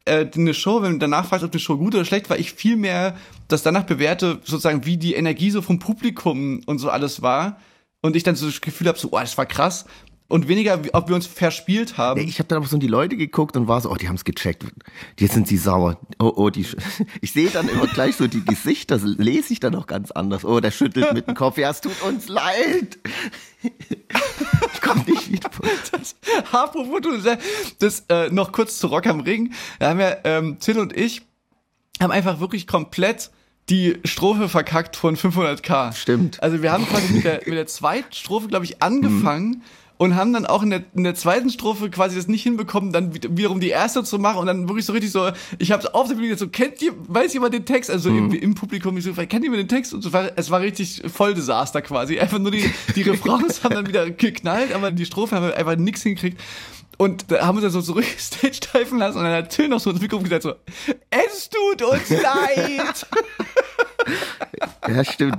Speaker 4: äh, eine Show, wenn du danach fragst, ob eine Show gut oder schlecht war, ich viel mehr das danach bewerte, sozusagen, wie die Energie so vom Publikum und so alles war. Und ich dann so das Gefühl habe, so, oh, das war krass. Und weniger, ob wir uns verspielt haben.
Speaker 3: Ja, ich habe dann aber so in die Leute geguckt und war so, oh, die haben es gecheckt. Jetzt sind sie sauer. Oh, oh, die. Ich sehe dann immer gleich so die Gesichter, das lese ich dann auch ganz anders. Oh, der schüttelt mit dem Kopf. Ja, es tut uns leid. Ich komme nicht wieder.
Speaker 4: Das, apropos, das, das äh, noch kurz zu Rock am Ring. Da haben ja ähm, Till und ich haben einfach wirklich komplett die Strophe verkackt von fünfhunderttausend.
Speaker 3: Stimmt.
Speaker 4: Also wir haben quasi mit der, mit der zweiten Strophe, glaube ich, angefangen. Mhm. Und haben dann auch in der, in der zweiten Strophe quasi das nicht hinbekommen, dann wiederum die erste zu machen und dann wirklich so richtig so, ich hab's auf der Bühne so, kennt ihr, weiß jemand den Text? Also mhm. im, im Publikum, ich so, kennt jemand den Text? Und so, es war richtig voll Desaster quasi. Einfach nur die, die Refrains haben dann wieder geknallt, aber die Strophe haben wir einfach nix hingekriegt. Und da haben wir uns dann so zurück Stage steifen lassen und dann hat Till noch so ins Mikrofon gesagt so, es tut uns leid.
Speaker 3: Ja, stimmt.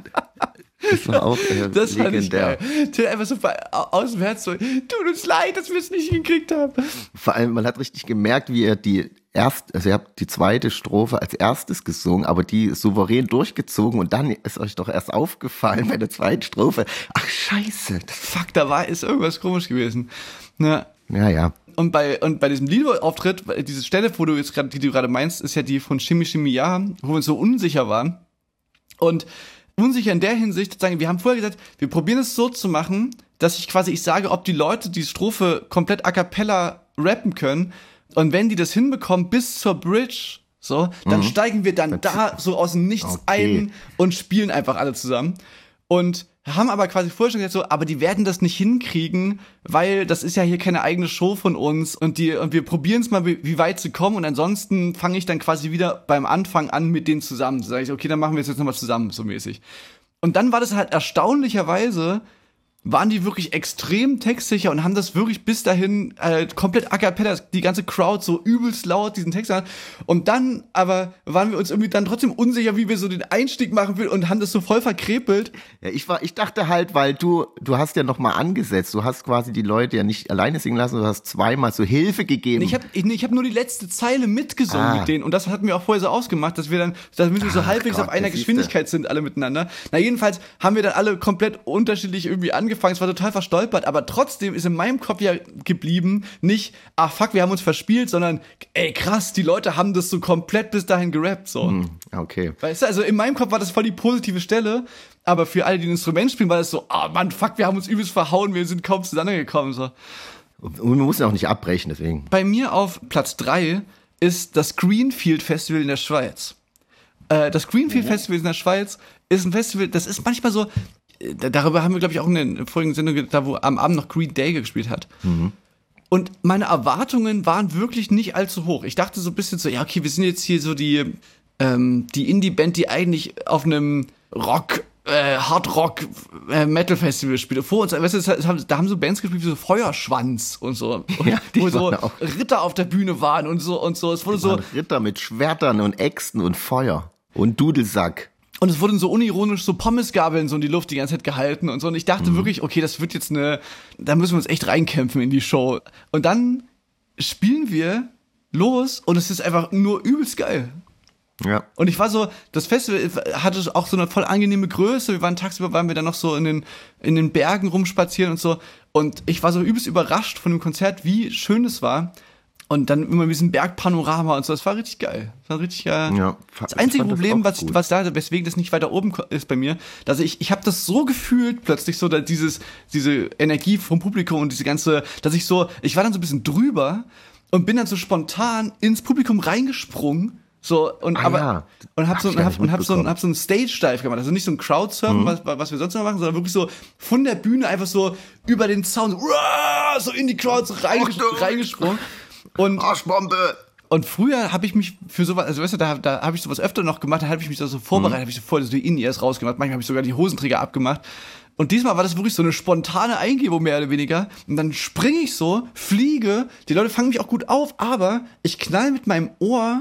Speaker 3: Das war auch äh,
Speaker 4: das
Speaker 3: legendär.
Speaker 4: Till einfach so aus dem Herz so, tut uns leid, dass wir es nicht hingekriegt haben.
Speaker 3: Vor allem, man hat richtig gemerkt, wie er die erst, also ihr habt die zweite Strophe als erstes gesungen, aber die souverän durchgezogen und dann ist euch doch erst aufgefallen bei der zweiten Strophe, ach scheiße.
Speaker 4: Fuck, da war, ist irgendwas komisch gewesen. Na.
Speaker 3: Ja, ja.
Speaker 4: Und bei, und bei diesem Lido-Auftritt, diese Stelle, wo du jetzt gerade, die du gerade meinst, ist ja die von Shimmy Shimmy Ja, wo wir uns so unsicher waren. Und unsicher in der Hinsicht, sagen, wir haben vorher gesagt, wir probieren es so zu machen, dass ich quasi, ich sage, ob die Leute die Strophe komplett a cappella rappen können. Und wenn die das hinbekommen bis zur Bridge, so, dann mhm. steigen wir dann das da so aus dem Nichts okay. ein und spielen einfach alle zusammen. Und haben aber quasi vorher schon gesagt so, aber die werden das nicht hinkriegen, weil das ist ja hier keine eigene Show von uns und die und wir probieren es mal, wie, wie weit sie kommen und ansonsten fange ich dann quasi wieder beim Anfang an mit denen zusammen. So sage ich, okay, dann machen wir es jetzt nochmal zusammen, so mäßig. Und dann war das halt erstaunlicherweise, waren die wirklich extrem textsicher und haben das wirklich bis dahin äh, komplett a cappella, die ganze Crowd so übelst laut diesen Text hat. Und dann aber waren wir uns irgendwie dann trotzdem unsicher, wie wir so den Einstieg machen will und haben das so voll verkrepelt.
Speaker 3: Ja, ich war, ich dachte halt, weil du, du hast ja noch mal angesetzt, du hast quasi die Leute ja nicht alleine singen lassen, du hast zweimal so Hilfe gegeben.
Speaker 4: Ich habe ich, ich hab nur die letzte Zeile mitgesungen ah. mit denen und das hatten wir auch vorher so ausgemacht, dass wir dann, damit wir so Ach halbwegs Gott, auf einer Geschwindigkeit sind, alle miteinander. Na jedenfalls haben wir dann alle komplett unterschiedlich irgendwie angefangen. Es war total verstolpert, aber trotzdem ist in meinem Kopf ja geblieben, nicht, ach fuck, wir haben uns verspielt, sondern, ey krass, die Leute haben das so komplett bis dahin gerappt, so.
Speaker 3: Hm, okay.
Speaker 4: Weißt du, also in meinem Kopf war das voll die positive Stelle, aber für alle, die ein Instrument spielen, war das so, ah Mann, fuck, wir haben uns übelst verhauen, wir sind kaum zusammengekommen, so.
Speaker 3: Und man muss ja auch nicht abbrechen, deswegen.
Speaker 4: Bei mir auf Platz drei ist das Greenfield Festival in der Schweiz. Äh, das Greenfield oh. Festival in der Schweiz ist ein Festival, das ist manchmal so, darüber haben wir, glaube ich, auch in der vorigen Sendung, da wo am Abend noch Green Day gespielt hat. Mhm. Und meine Erwartungen waren wirklich nicht allzu hoch. Ich dachte so ein bisschen so, ja, okay, wir sind jetzt hier so die, ähm, die Indie-Band, die eigentlich auf einem Rock, äh, Hard-Rock, äh, Metal-Festival spielt. Vor uns, weißt du, da haben so Bands gespielt wie so Feuerschwanz und so. Und
Speaker 3: ja,
Speaker 4: wo so Ritter auf der Bühne waren und so und so. Es wurde so
Speaker 3: Ritter mit Schwertern und Äxten und Feuer und Dudelsack.
Speaker 4: Und es wurden so unironisch so Pommesgabeln so in die Luft die ganze Zeit gehalten und so. Und ich dachte mhm. wirklich, okay, das wird jetzt eine, da müssen wir uns echt reinkämpfen in die Show. Und dann spielen wir los und es ist einfach nur übelst geil.
Speaker 3: Ja.
Speaker 4: Und ich war so, das Festival hatte auch so eine voll angenehme Größe. Wir waren tagsüber, waren wir dann noch so in den, in den Bergen rumspazieren und so. Und ich war so übelst überrascht von dem Konzert, wie schön es war. Und dann immer mit diesem Bergpanorama und so, das war richtig geil. Das war richtig geil. Ja, das einzige Problem, das was, was da, weswegen das nicht weiter oben ist bei mir, dass ich, ich habe das so gefühlt, plötzlich so, da dieses, diese Energie vom Publikum und diese ganze, dass ich so, ich war dann so ein bisschen drüber und bin dann so spontan ins Publikum reingesprungen. So, und
Speaker 3: ah,
Speaker 4: aber,
Speaker 3: ja.
Speaker 4: und hab so, und hab, und hab so, und hab so einen Stage-Dive gemacht. Also nicht so ein Crowdsurfen, mhm. was, was wir sonst immer machen, sondern wirklich so von der Bühne einfach so über den Sound, so, so in die Crowd so reinges- reingesprungen. Und,
Speaker 3: Arschbombe!
Speaker 4: Und früher habe ich mich für sowas, also weißt du, da, da habe ich sowas öfter noch gemacht, da habe ich mich da so vorbereitet, mhm. habe ich so voll so die In-Ears rausgemacht, manchmal habe ich sogar die Hosenträger abgemacht. Und diesmal war das wirklich so eine spontane Eingebung, mehr oder weniger. Und dann springe ich so, fliege, die Leute fangen mich auch gut auf, aber ich knall mit meinem Ohr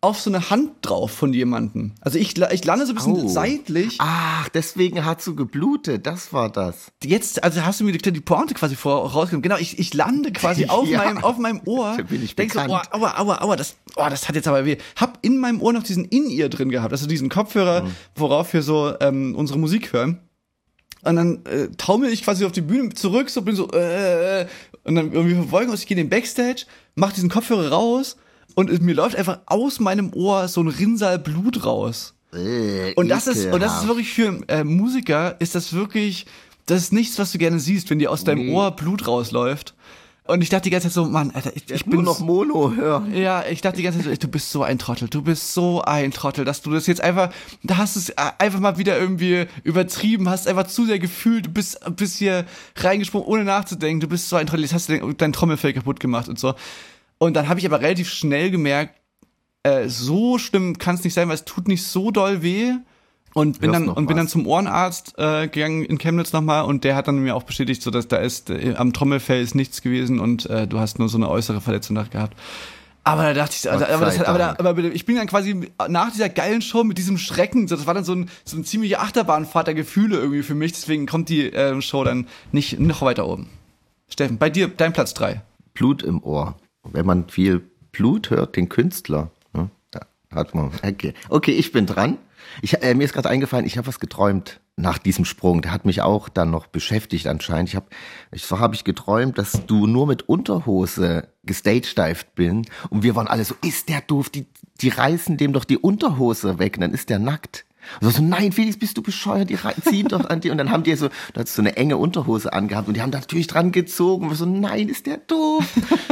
Speaker 4: auf so eine Hand drauf von jemandem. Also ich, ich lande so ein bisschen
Speaker 3: Oh.
Speaker 4: seitlich.
Speaker 3: Ach, deswegen hat du geblutet, das war das.
Speaker 4: Jetzt, also hast du mir die, die Pointe quasi vor, rausgenommen. Genau, ich, ich lande quasi auf,
Speaker 3: Ja.
Speaker 4: meinem, auf meinem Ohr.
Speaker 3: Da bin ich
Speaker 4: Denk so, oh,
Speaker 3: bekannt.
Speaker 4: aua, aua, aua, das, oh, das hat jetzt aber weh. Hab in meinem Ohr noch diesen In-Ear drin gehabt, also diesen Kopfhörer,
Speaker 3: Mhm.
Speaker 4: worauf wir so ähm, unsere Musik hören. Und dann äh, taumel ich quasi auf die Bühne zurück, so bin so, äh, und dann irgendwie verfolgen uns, ich gehe in den Backstage, mach diesen Kopfhörer raus und es, mir läuft einfach aus meinem Ohr so ein Rinnsal Blut raus.
Speaker 3: Äh,
Speaker 4: Und das ist, und das ist
Speaker 3: ekelhaft.
Speaker 4: wirklich für äh, Musiker, ist das wirklich, das ist nichts, was du gerne siehst, wenn dir aus deinem
Speaker 3: Nee.
Speaker 4: Ohr Blut rausläuft. Und ich dachte die ganze Zeit so, Mann, Alter, ich, ich
Speaker 3: nur
Speaker 4: bin
Speaker 3: noch Mono hören.
Speaker 4: ja, ich dachte die ganze Zeit, so, du bist so ein Trottel, du bist so ein Trottel, dass du das jetzt einfach, da hast du es äh, einfach mal wieder irgendwie übertrieben, hast einfach zu sehr gefühlt, du bist, bist hier reingesprungen, ohne nachzudenken, du bist so ein Trottel, jetzt hast du dein, dein Trommelfell kaputt gemacht und so. Und dann habe ich aber relativ schnell gemerkt, äh, so schlimm kann es nicht sein, weil es tut nicht so doll weh. Und bin
Speaker 3: Hörst
Speaker 4: dann
Speaker 3: noch
Speaker 4: und bin
Speaker 3: was?
Speaker 4: dann zum Ohrenarzt äh, gegangen in Chemnitz nochmal und der hat dann mir auch bestätigt, so dass da ist äh, am Trommelfell ist nichts gewesen und äh, du hast nur so eine äußere Verletzung nach gehabt. Aber da dachte ich, so, also,
Speaker 3: Gott
Speaker 4: aber, das,
Speaker 3: sei
Speaker 4: hat- aber, da,
Speaker 3: Dank.
Speaker 4: aber ich bin dann quasi nach dieser geilen Show mit diesem Schrecken, so, das war dann so ein so eine ziemliche Achterbahnfahrt der Gefühle irgendwie für mich. Deswegen kommt die äh, Show dann nicht noch weiter oben. Steffen, bei dir dein Platz drei.
Speaker 3: Blut im Ohr. Wenn man viel Blut hört, den Künstler, ne, da hat man. Okay, okay, ich bin dran. Ich, äh, mir ist gerade eingefallen, ich habe was geträumt nach diesem Sprung. Der hat mich auch dann noch beschäftigt anscheinend. Ich habe, ich, so habe ich geträumt, dass du nur mit Unterhose gestagedived bin und wir waren alle so, ist der doof? Die, die reißen dem doch die Unterhose weg, und dann ist der nackt. Und so, nein, Felix, bist du bescheuert? Die rei- ziehen doch an die. Und dann haben die so, da hast du so eine enge Unterhose angehabt und die haben da natürlich dran gezogen. Und wir so, nein, ist der doof?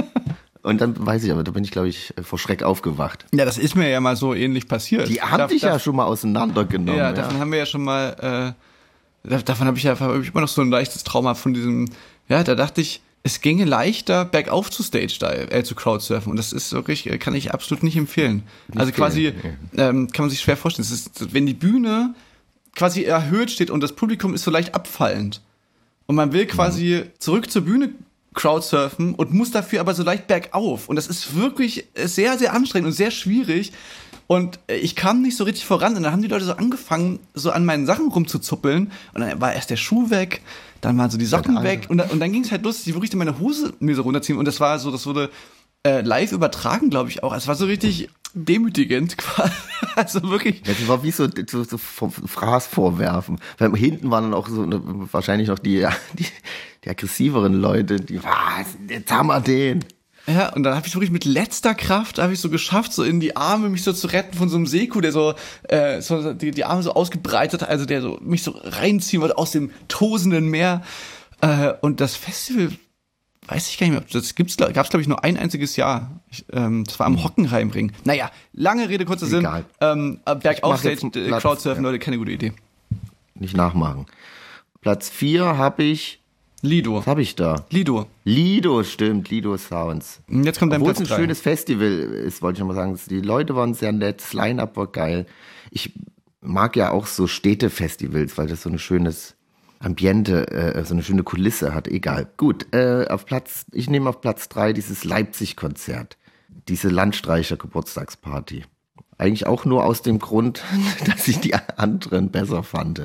Speaker 3: Und dann weiß ich aber, da bin ich, glaube ich, vor Schreck aufgewacht.
Speaker 4: Ja, das ist mir ja mal so ähnlich passiert.
Speaker 3: Die haben
Speaker 4: Da-
Speaker 3: dich
Speaker 4: da-
Speaker 3: ja schon mal auseinandergenommen.
Speaker 4: Ja,
Speaker 3: Ja,
Speaker 4: davon haben wir ja schon mal, äh, da- davon habe ich ja hab ich immer noch so ein leichtes Trauma von diesem, ja, da dachte ich, es ginge leichter, bergauf zu Stage Dive, äh, zu Crowdsurfen. Und das ist wirklich, äh, kann ich absolut nicht empfehlen. also quasi, ähm, kann man sich schwer vorstellen. Es ist, wenn die Bühne quasi erhöht steht und das Publikum ist so leicht abfallend und man will quasi zurück zur Bühne Crowdsurfen und muss dafür aber so leicht bergauf. Und das ist wirklich sehr, sehr anstrengend und sehr schwierig. Und äh, ich kam nicht so richtig voran. Und dann haben die Leute so angefangen, so an meinen Sachen rumzuzuppeln. Und dann war erst der Schuh weg, dann waren so die Socken
Speaker 3: Alter.
Speaker 4: weg. Und dann, und dann ging es halt los, dass die wirklich meine Hose mir so runterziehen. Und das war so, das wurde äh, live übertragen, glaube ich auch. Es war so richtig demütigend quasi. Also wirklich.
Speaker 3: das war wie so, so, so Fraß vorwerfen. Weil hinten waren dann auch so ne, wahrscheinlich noch die, die, die aggressiveren Leute, die, was, jetzt haben wir den.
Speaker 4: Ja, und dann habe ich wirklich mit letzter Kraft, habe ich so geschafft, so in die Arme mich so zu retten von so einem Seku, der so, äh, so die, die Arme so ausgebreitet hat, also der so mich so reinziehen wollte aus dem tosenden Meer. Äh, und das Festival, weiß ich gar nicht mehr, das gibt's, gab's glaube ich nur ein einziges Jahr. Ich, ähm, das war am Hockenheimring. Naja, lange Rede, kurzer Sinn.
Speaker 3: Egal.
Speaker 4: Ähm, bergauf
Speaker 3: mach jetzt
Speaker 4: Stage,
Speaker 3: einen
Speaker 4: äh,
Speaker 3: Platz,
Speaker 4: Crowdsurfen,
Speaker 3: ja.
Speaker 4: Leute, keine gute Idee.
Speaker 3: Nicht nachmachen. Platz vier habe ich,
Speaker 4: Lido.
Speaker 3: was habe ich da?
Speaker 4: Lido.
Speaker 3: Lido, stimmt, Lido Sounds.
Speaker 4: Und jetzt kommt dein
Speaker 3: Obwohl
Speaker 4: Platz
Speaker 3: es ein
Speaker 4: drei.
Speaker 3: schönes Festival ist, wollte ich noch mal sagen. Die Leute waren sehr nett, das Line-Up war geil. Ich mag ja auch so Städtefestivals, weil das so ein schönes Ambiente, äh, so eine schöne Kulisse hat. Egal. Gut, äh, auf Platz, ich nehme auf Platz drei dieses Leipzig-Konzert. Diese Landstreicher-Geburtstagsparty. Eigentlich auch nur aus dem Grund, dass ich die anderen besser fand.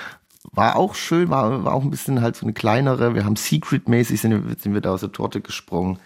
Speaker 3: War auch schön, war, war auch ein bisschen halt so eine kleinere. Wir haben Secret-mäßig, sind, wir- sind wir da aus der Torte gesprungen.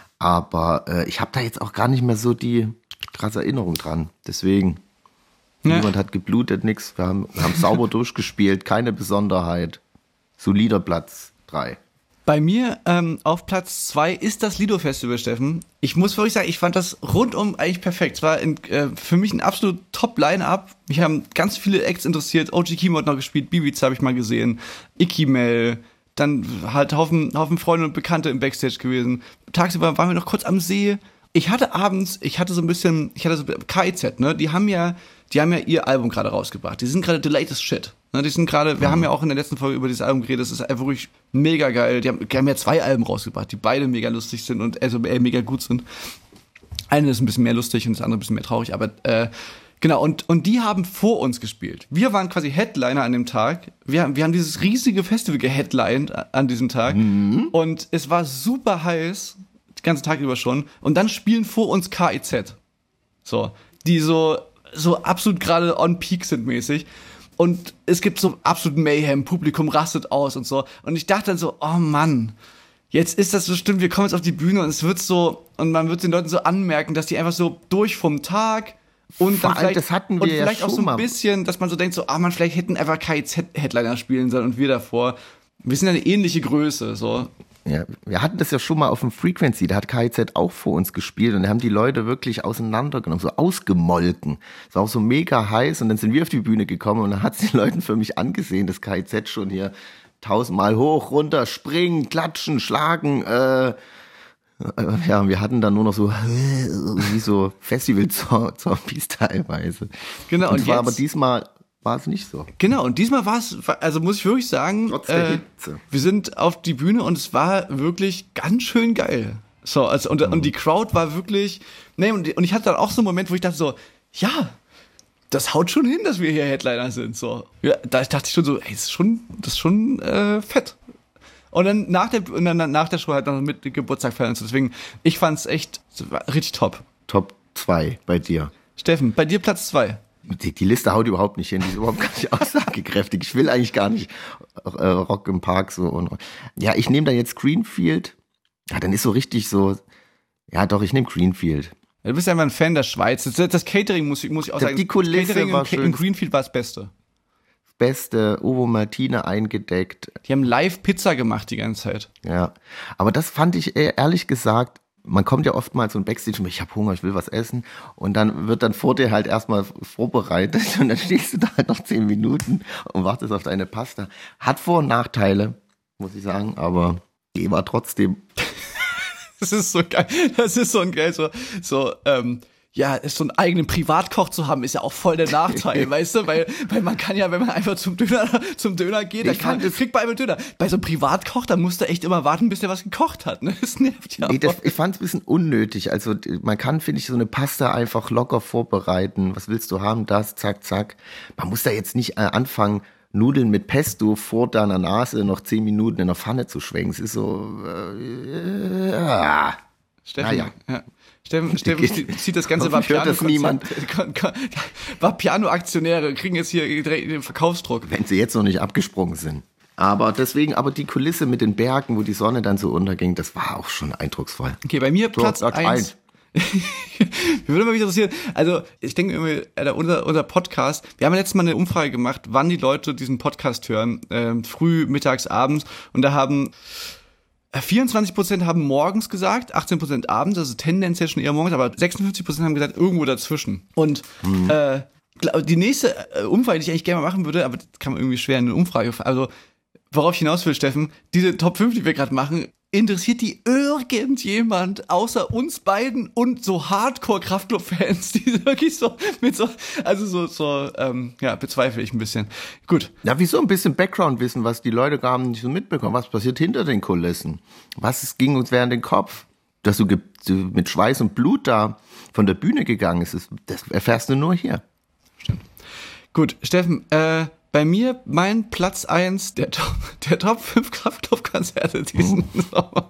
Speaker 3: Aber äh, ich habe da jetzt auch gar nicht mehr so die krasse Erinnerung dran. Deswegen,
Speaker 4: Ja.
Speaker 3: niemand hat geblutet, nix. Wir haben, wir haben sauber durchgespielt, keine Besonderheit. Solider Platz drei.
Speaker 4: Bei mir ähm, auf Platz zwei ist das Lido-Festival, Steffen. Ich muss wirklich sagen, ich fand das rundum eigentlich perfekt. Es war in, äh, für mich ein absolut Top-Line-Up. Mich haben ganz viele Acts interessiert. O G Kimo hat noch gespielt, Bibiz habe ich mal gesehen, Ikimel, dann halt Haufen, Haufen Freunde und Bekannte im Backstage gewesen. Tagsüber waren wir noch kurz am See. Ich hatte abends, ich hatte so ein bisschen, ich hatte so K I Z, ne? Die haben ja, die haben ja ihr Album gerade rausgebracht. Die sind gerade the latest shit. Ne? Die sind gerade, wir haben ja auch in der letzten Folge über dieses Album geredet. Das ist einfach wirklich mega geil. Die haben, die haben ja zwei Alben rausgebracht, die beide mega lustig sind und also äh, mega gut sind. Eine ist ein bisschen mehr lustig und das andere ein bisschen mehr traurig, aber äh, genau, und, und die haben vor uns gespielt. Wir waren quasi Headliner an dem Tag. Wir, haben- wir haben dieses riesige Festival geheadlined an diesem Tag. Und es war super heiß, den ganzen Tag über schon. Und dann spielen vor uns K I Z. So. die so, so absolut gerade on peak sind mäßig. Und es gibt so absolut Mayhem, Publikum rastet aus und so. Und ich dachte dann so, oh Mann, jetzt ist das so stimmt, wir kommen jetzt auf die Bühne und es wird so, und man wird den Leuten so anmerken, dass die einfach so durch vom Tag und
Speaker 3: Vor
Speaker 4: dann
Speaker 3: allem,
Speaker 4: vielleicht,
Speaker 3: das hatten wir
Speaker 4: und
Speaker 3: ja
Speaker 4: vielleicht auch
Speaker 3: schon
Speaker 4: so ein
Speaker 3: mal.
Speaker 4: bisschen, dass man so denkt, so, ah man, vielleicht hätten einfach K I Z-Headliner spielen sollen und wir davor. Wir sind ja eine ähnliche Größe, so.
Speaker 3: Ja, wir hatten das ja schon mal auf dem Frequency, da hat K I Z auch vor uns gespielt und da haben die Leute wirklich auseinandergenommen, so ausgemolken. Es war auch so mega heiß und dann sind wir auf die Bühne gekommen und dann hat es den Leuten für mich angesehen, dass K I Z schon hier tausendmal hoch, runter, springen, klatschen, schlagen, äh, äh ja, wir hatten dann nur noch so wie so Festival-Zombies teilweise.
Speaker 4: Genau,
Speaker 3: und,
Speaker 4: und
Speaker 3: es war
Speaker 4: jetzt-
Speaker 3: aber diesmal war es nicht so.
Speaker 4: Genau, und diesmal war es, also muss ich wirklich sagen,
Speaker 3: Trotz der
Speaker 4: äh,
Speaker 3: Hitze.
Speaker 4: wir sind auf die Bühne und es war wirklich ganz schön geil. So, also, und, und die Crowd war wirklich, nee, und, und ich hatte dann auch so einen Moment, wo ich dachte so, ja, das haut schon hin, dass wir hier Headliner sind, so. Ja, da dachte ich schon so, ey, das ist schon, das ist schon äh, fett. Und dann nach der, und dann nach der Show halt noch mit Geburtstag feiern und so. Deswegen, ich fand's echt war richtig top.
Speaker 3: Top zwei bei dir.
Speaker 4: Steffen, bei dir Platz zwei.
Speaker 3: Die, die Liste haut überhaupt nicht hin, die ist überhaupt gar nicht aussagekräftig. Ich will eigentlich gar nicht äh, Rock im Park so. Und, ja, ich nehme da jetzt Greenfield. Ja, dann ist so richtig so, ja doch, ich nehme Greenfield.
Speaker 4: Du bist ja immer ein Fan der Schweiz. Das, das Catering muss, ich- muss ich auch
Speaker 3: Ja,
Speaker 4: sagen.
Speaker 3: die Kulisse
Speaker 4: das Catering
Speaker 3: war
Speaker 4: in,
Speaker 3: schön.
Speaker 4: in Greenfield war das Beste.
Speaker 3: Beste, Ovo Martine eingedeckt.
Speaker 4: Die haben live Pizza gemacht die ganze Zeit.
Speaker 3: Ja, aber das fand ich eher, ehrlich gesagt, man kommt ja oftmals so ein Backstage und ich habe Hunger, ich will was essen und dann wird dann vor dir halt erstmal vorbereitet und dann stehst du da halt noch zehn Minuten und wartest auf deine Pasta. Hat Vor- und Nachteile, muss ich sagen, aber die war trotzdem.
Speaker 4: Das ist so geil. Das ist so ein geil, so, so, ähm, ja, so einen eigenen Privatkoch zu haben, ist ja auch voll der Nachteil, weißt du? Weil, weil man kann ja, wenn man einfach zum Döner, zum Döner geht, dann
Speaker 3: Ich
Speaker 4: kann,
Speaker 3: fand es-
Speaker 4: kriegt man einfach Döner. Bei so einem Privatkoch, da musst du echt immer warten, bis der was gekocht hat, ne? Das nervt ja
Speaker 3: Nee, das,
Speaker 4: auch.
Speaker 3: ich fand es ein bisschen unnötig. Also man kann, finde ich, so eine Pasta einfach locker vorbereiten. Was willst du haben? Das, zack, zack. Man muss da jetzt nicht äh, anfangen, Nudeln mit Pesto vor deiner Nase noch zehn Minuten in der Pfanne zu schwenken. Es ist so, äh, ja.
Speaker 4: Steffen,
Speaker 3: Naja.
Speaker 4: ja. Steffen, Steffen zieht- zieht das ganze
Speaker 3: Hoffentlich hört das niemand.
Speaker 4: War Piano-Aktionäre, kriegen jetzt hier direkt den Verkaufsdruck.
Speaker 3: Wenn sie jetzt noch nicht abgesprungen sind. Aber deswegen, aber die Kulisse mit den Bergen, wo die Sonne dann so unterging, das war auch schon eindrucksvoll.
Speaker 4: Okay, bei mir Platz
Speaker 3: Platz
Speaker 4: eins. Mir würde mal wieder interessieren, also ich denke irgendwie, äh, unser, unser Podcast, wir haben ja letztes Mal eine Umfrage gemacht, wann die Leute diesen Podcast hören, ähm, früh, mittags, abends, und da haben äh, vierundzwanzig Prozent haben morgens gesagt, achtzehn Prozent abends, also tendenziell schon eher morgens, aber sechsundfünfzig Prozent haben gesagt, irgendwo dazwischen. Und äh, gla- die nächste äh, Umfrage, die ich eigentlich gerne mal machen würde, aber das kann man irgendwie schwer in eine Umfrage, also worauf ich hinaus will, Steffen, diese Top fünf, die wir gerade machen, interessiert die irgendjemand außer uns beiden und so Hardcore-Kraftclub-Fans, die wirklich so mit so, also so, so, ähm, ja, bezweifle ich ein bisschen. Gut.
Speaker 3: Ja, wieso ein bisschen Background-Wissen, was die Leute gar nicht so mitbekommen? Was passiert hinter den Kulissen? Was es ging uns während den Kopf? Dass du, ge- du mit Schweiß und Blut da von der Bühne gegangen ist, das, das erfährst du nur hier.
Speaker 4: Gut, Steffen, äh, bei mir mein Platz eins der Top, der Top fünf Kraftclub-Konzerte diesen Sommer.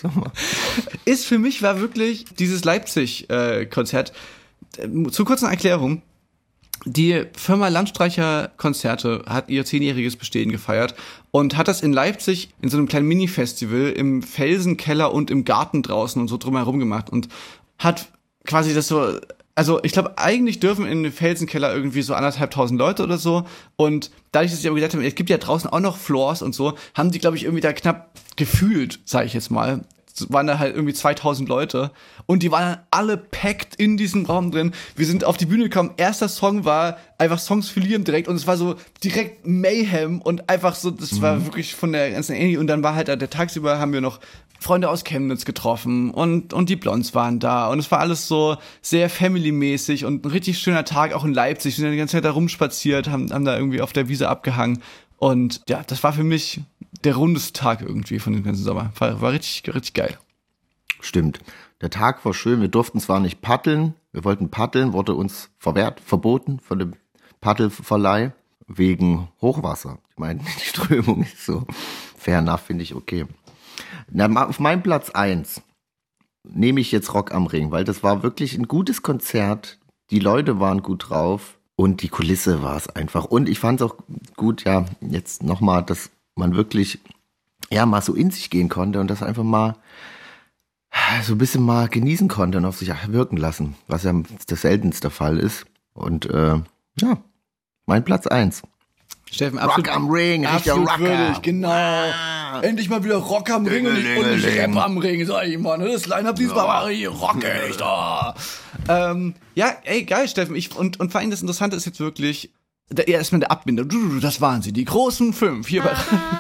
Speaker 4: Ist für mich war wirklich dieses Leipzig-Konzert. Äh, Zur kurzen Erklärung. Die Firma Landstreicher Konzerte hat ihr zehnjähriges Bestehen gefeiert und hat das in Leipzig in so einem kleinen Mini-Festival im Felsenkeller und im Garten draußen und so drumherum gemacht und hat quasi das so, also ich glaube, eigentlich dürfen in den Felsenkeller irgendwie so anderthalbtausend Leute oder so und dadurch, dass sie aber gesagt haben, es gibt ja draußen auch noch Floors und so, haben die, glaube ich, irgendwie da knapp gefühlt, sage ich jetzt mal, waren da halt irgendwie zweitausend Leute und die waren dann alle packed in diesem Raum drin. Wir sind auf die Bühne gekommen, erster Song war einfach Songs für Liam direkt und es war so direkt Mayhem und einfach so, das war wirklich von der ganzen Energie und dann war halt der tagsüber haben wir noch Freunde aus Chemnitz getroffen und und die Blondes waren da und es war alles so sehr family-mäßig und ein richtig schöner Tag auch in Leipzig. Wir sind die ganze Zeit da rumspaziert, haben, haben da irgendwie auf der Wiese abgehangen und ja, das war für mich der rundeste Tag irgendwie von dem ganzen Sommer. War, war richtig, richtig geil.
Speaker 3: Stimmt. Der Tag war schön. Wir durften zwar nicht paddeln. Wir wollten paddeln, wurde uns verwehrt, verboten von dem Paddelverleih wegen Hochwasser. Ich meine, die Strömung ist so fair enough, finde ich okay. Na, auf meinem Platz eins nehme ich jetzt Rock am Ring, weil das war wirklich ein gutes Konzert. Die Leute waren gut drauf und die Kulisse war es einfach. Und ich fand es auch gut, ja, jetzt nochmal, dass man wirklich ja mal so in sich gehen konnte und das einfach mal so ein bisschen mal genießen konnte und auf sich wirken lassen, was ja der seltenste Fall ist. Und äh, ja, mein Platz eins.
Speaker 4: Steffen, absolut,
Speaker 3: Rock am Ring, richtiger
Speaker 4: absolut
Speaker 3: Rocker.
Speaker 4: würdig, genau.
Speaker 3: Ah.
Speaker 4: Endlich mal wieder Rock am Ring und nicht, und nicht Rap am Ring, sag ich mal. Das Line-Up diesmal war hier rockig da. Ähm, ja, ey, geil, Steffen. Ich, und, und vor allem das Interessante ist jetzt wirklich, da, ja, erstmal der Abbinder. Das waren sie, die großen fünf hier bei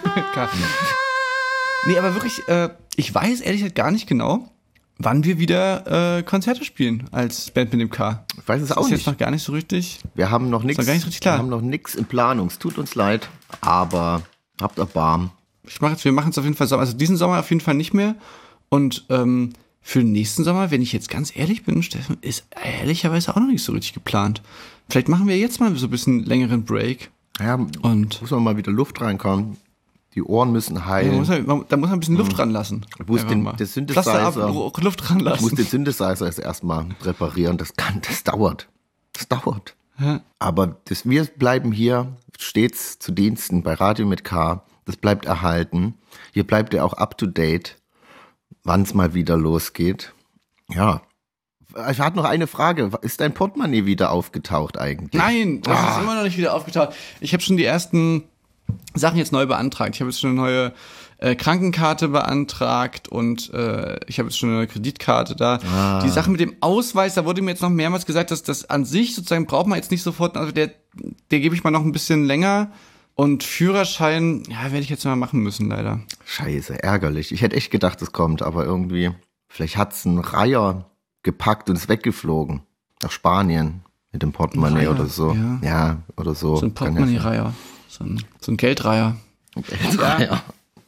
Speaker 4: Nee, aber wirklich, äh, ich weiß ehrlich gesagt gar nicht genau, wann wir wieder äh, Konzerte spielen als Band mit dem K.
Speaker 3: Ich weiß es
Speaker 4: das
Speaker 3: auch
Speaker 4: ist
Speaker 3: nicht.
Speaker 4: jetzt noch gar nicht so richtig.
Speaker 3: Wir haben noch nichts.
Speaker 4: gar nicht richtig klar.
Speaker 3: Wir haben noch nichts in Planung. Es tut uns leid, aber habt Erbarmen.
Speaker 4: Ich mach jetzt, wir machen es auf jeden Fall Sommer. Also diesen Sommer auf jeden Fall nicht mehr. Und ähm, für den nächsten Sommer, wenn ich jetzt ganz ehrlich bin, Steffen, ist ehrlicherweise auch noch nicht so richtig geplant. Vielleicht machen wir jetzt mal so ein bisschen längeren Break.
Speaker 3: Ja,
Speaker 4: Und
Speaker 3: muss man mal wieder Luft reinkommen. Die Ohren müssen
Speaker 4: da
Speaker 3: heilen.
Speaker 4: muss man, da muss man ein bisschen Luft ranlassen.
Speaker 3: Ich muss
Speaker 4: Einfach
Speaker 3: den,
Speaker 4: mal.
Speaker 3: den
Speaker 4: Pflaster ab,
Speaker 3: Synthesizer,
Speaker 4: Luft
Speaker 3: ich
Speaker 4: ranlassen.
Speaker 3: muss den Synthesizer erst erstmal reparieren. Das kann, das dauert. Das dauert.
Speaker 4: Ja.
Speaker 3: Aber das, wir bleiben hier stets zu Diensten bei Radio mit K. Das bleibt erhalten. Hier bleibt ihr auch up to date, wann es mal wieder losgeht. Ja. Ich hatte noch eine Frage. Ist dein Portemonnaie wieder aufgetaucht eigentlich?
Speaker 4: Nein, das
Speaker 3: Ah.
Speaker 4: ist immer noch nicht wieder aufgetaucht. Ich habe schon die ersten Sachen jetzt neu beantragt. Ich habe jetzt schon eine neue äh, Krankenkarte beantragt und äh, ich habe jetzt schon eine Kreditkarte da.
Speaker 3: Ah.
Speaker 4: Die Sache mit dem Ausweis, da wurde mir jetzt noch mehrmals gesagt, dass das an sich sozusagen braucht man jetzt nicht sofort, also der, der gebe ich mal noch ein bisschen länger. Und Führerschein, ja, werde ich jetzt mal machen müssen, leider.
Speaker 3: Scheiße, ärgerlich. Ich hätte echt gedacht, es kommt, aber irgendwie, vielleicht hat's ein Reiher gepackt und ist weggeflogen. Nach Spanien mit dem Portemonnaie
Speaker 4: Reiher,
Speaker 3: oder so.
Speaker 4: ja.
Speaker 3: Ja, oder so.
Speaker 4: So ein
Speaker 3: Kann ja
Speaker 4: Portemonnaie-Reiher. So ein, so ein Geldreiher.
Speaker 3: sein. Reiher.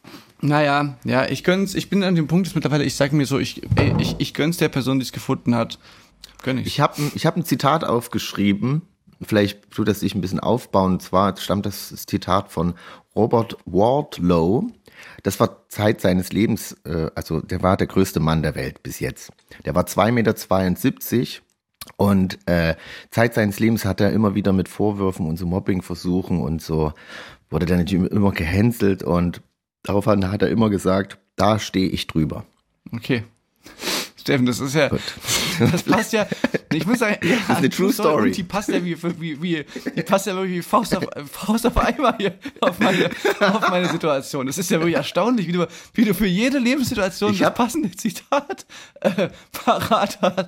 Speaker 4: Naja, ja, ich gönn's, ich bin an dem Punkt jetzt mittlerweile, ich sage mir so, ich, ey, ich, ich gönn's der Person, die es gefunden hat. Gönn ich.
Speaker 3: Ich habe ich hab ein Zitat aufgeschrieben, vielleicht tut das sich ein bisschen aufbauen, und zwar stammt das Zitat von Robert Wardlow. Das war Zeit seines Lebens, äh, also der war der größte Mann der Welt bis jetzt. Der war zwei Meter zweiundsiebzig und äh, Zeit seines Lebens hat er immer wieder mit Vorwürfen und so Mobbingversuchen und so, wurde dann natürlich immer gehänselt und daraufhin hat er immer gesagt, da stehe ich drüber.
Speaker 4: Okay. Steffen, das ist ja, das passt ja, ich muss sagen, ja,
Speaker 3: das ist eine True Story.
Speaker 4: Und die passt ja wie, wie, wie, die passt ja wirklich wie Faust auf, Faust auf Eimer hier auf meine, auf meine Situation. Das ist ja wirklich erstaunlich, wie du, wie du für jede Lebenssituation
Speaker 3: Ich
Speaker 4: das
Speaker 3: hab-
Speaker 4: passende Zitat äh, parat hast.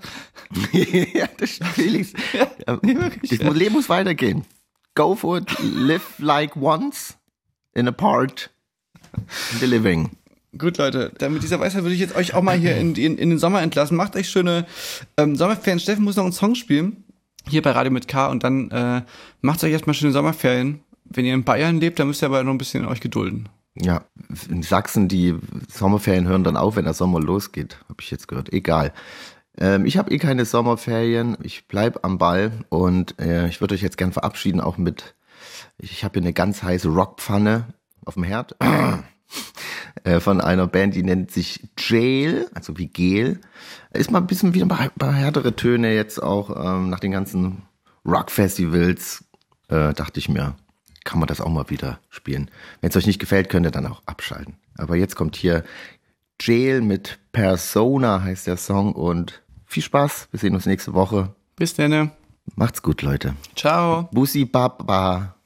Speaker 3: Ja, das Felix.
Speaker 4: Ja, nee, wirklich,
Speaker 3: Das
Speaker 4: ja.
Speaker 3: Leben muss weitergehen. Go for it, live like once in a part in the living.
Speaker 4: Gut, Leute, dann mit dieser Weisheit würde ich jetzt euch auch mal hier in, in, in den Sommer entlassen. Macht euch schöne ähm, Sommerferien. Steffen muss noch einen Song spielen, hier bei Radio mit K. Und dann äh, macht euch erstmal schöne Sommerferien. Wenn ihr in Bayern lebt, dann müsst ihr aber noch ein bisschen euch gedulden.
Speaker 3: Ja, in Sachsen, die Sommerferien hören dann auf, wenn der Sommer losgeht, habe ich jetzt gehört. Egal. Ähm, ich habe eh keine Sommerferien. Ich bleib am Ball und äh, ich würde euch jetzt gern verabschieden, auch mit, ich habe hier eine ganz heiße Rockpfanne auf dem Herd. Äh, von einer Band, die nennt sich Jail, also wie Gel. Ist mal ein bisschen wieder bei, bei härtere Töne jetzt auch ähm, nach den ganzen Rock-Festivals, äh, dachte ich mir, kann man das auch mal wieder spielen. Wenn es euch nicht gefällt, könnt ihr dann auch abschalten. Aber jetzt kommt hier Jail mit Persona heißt der Song und viel Spaß. Wir sehen uns nächste Woche.
Speaker 4: Bis dann.
Speaker 3: Macht's gut, Leute.
Speaker 4: Ciao.
Speaker 3: Bussi Baba.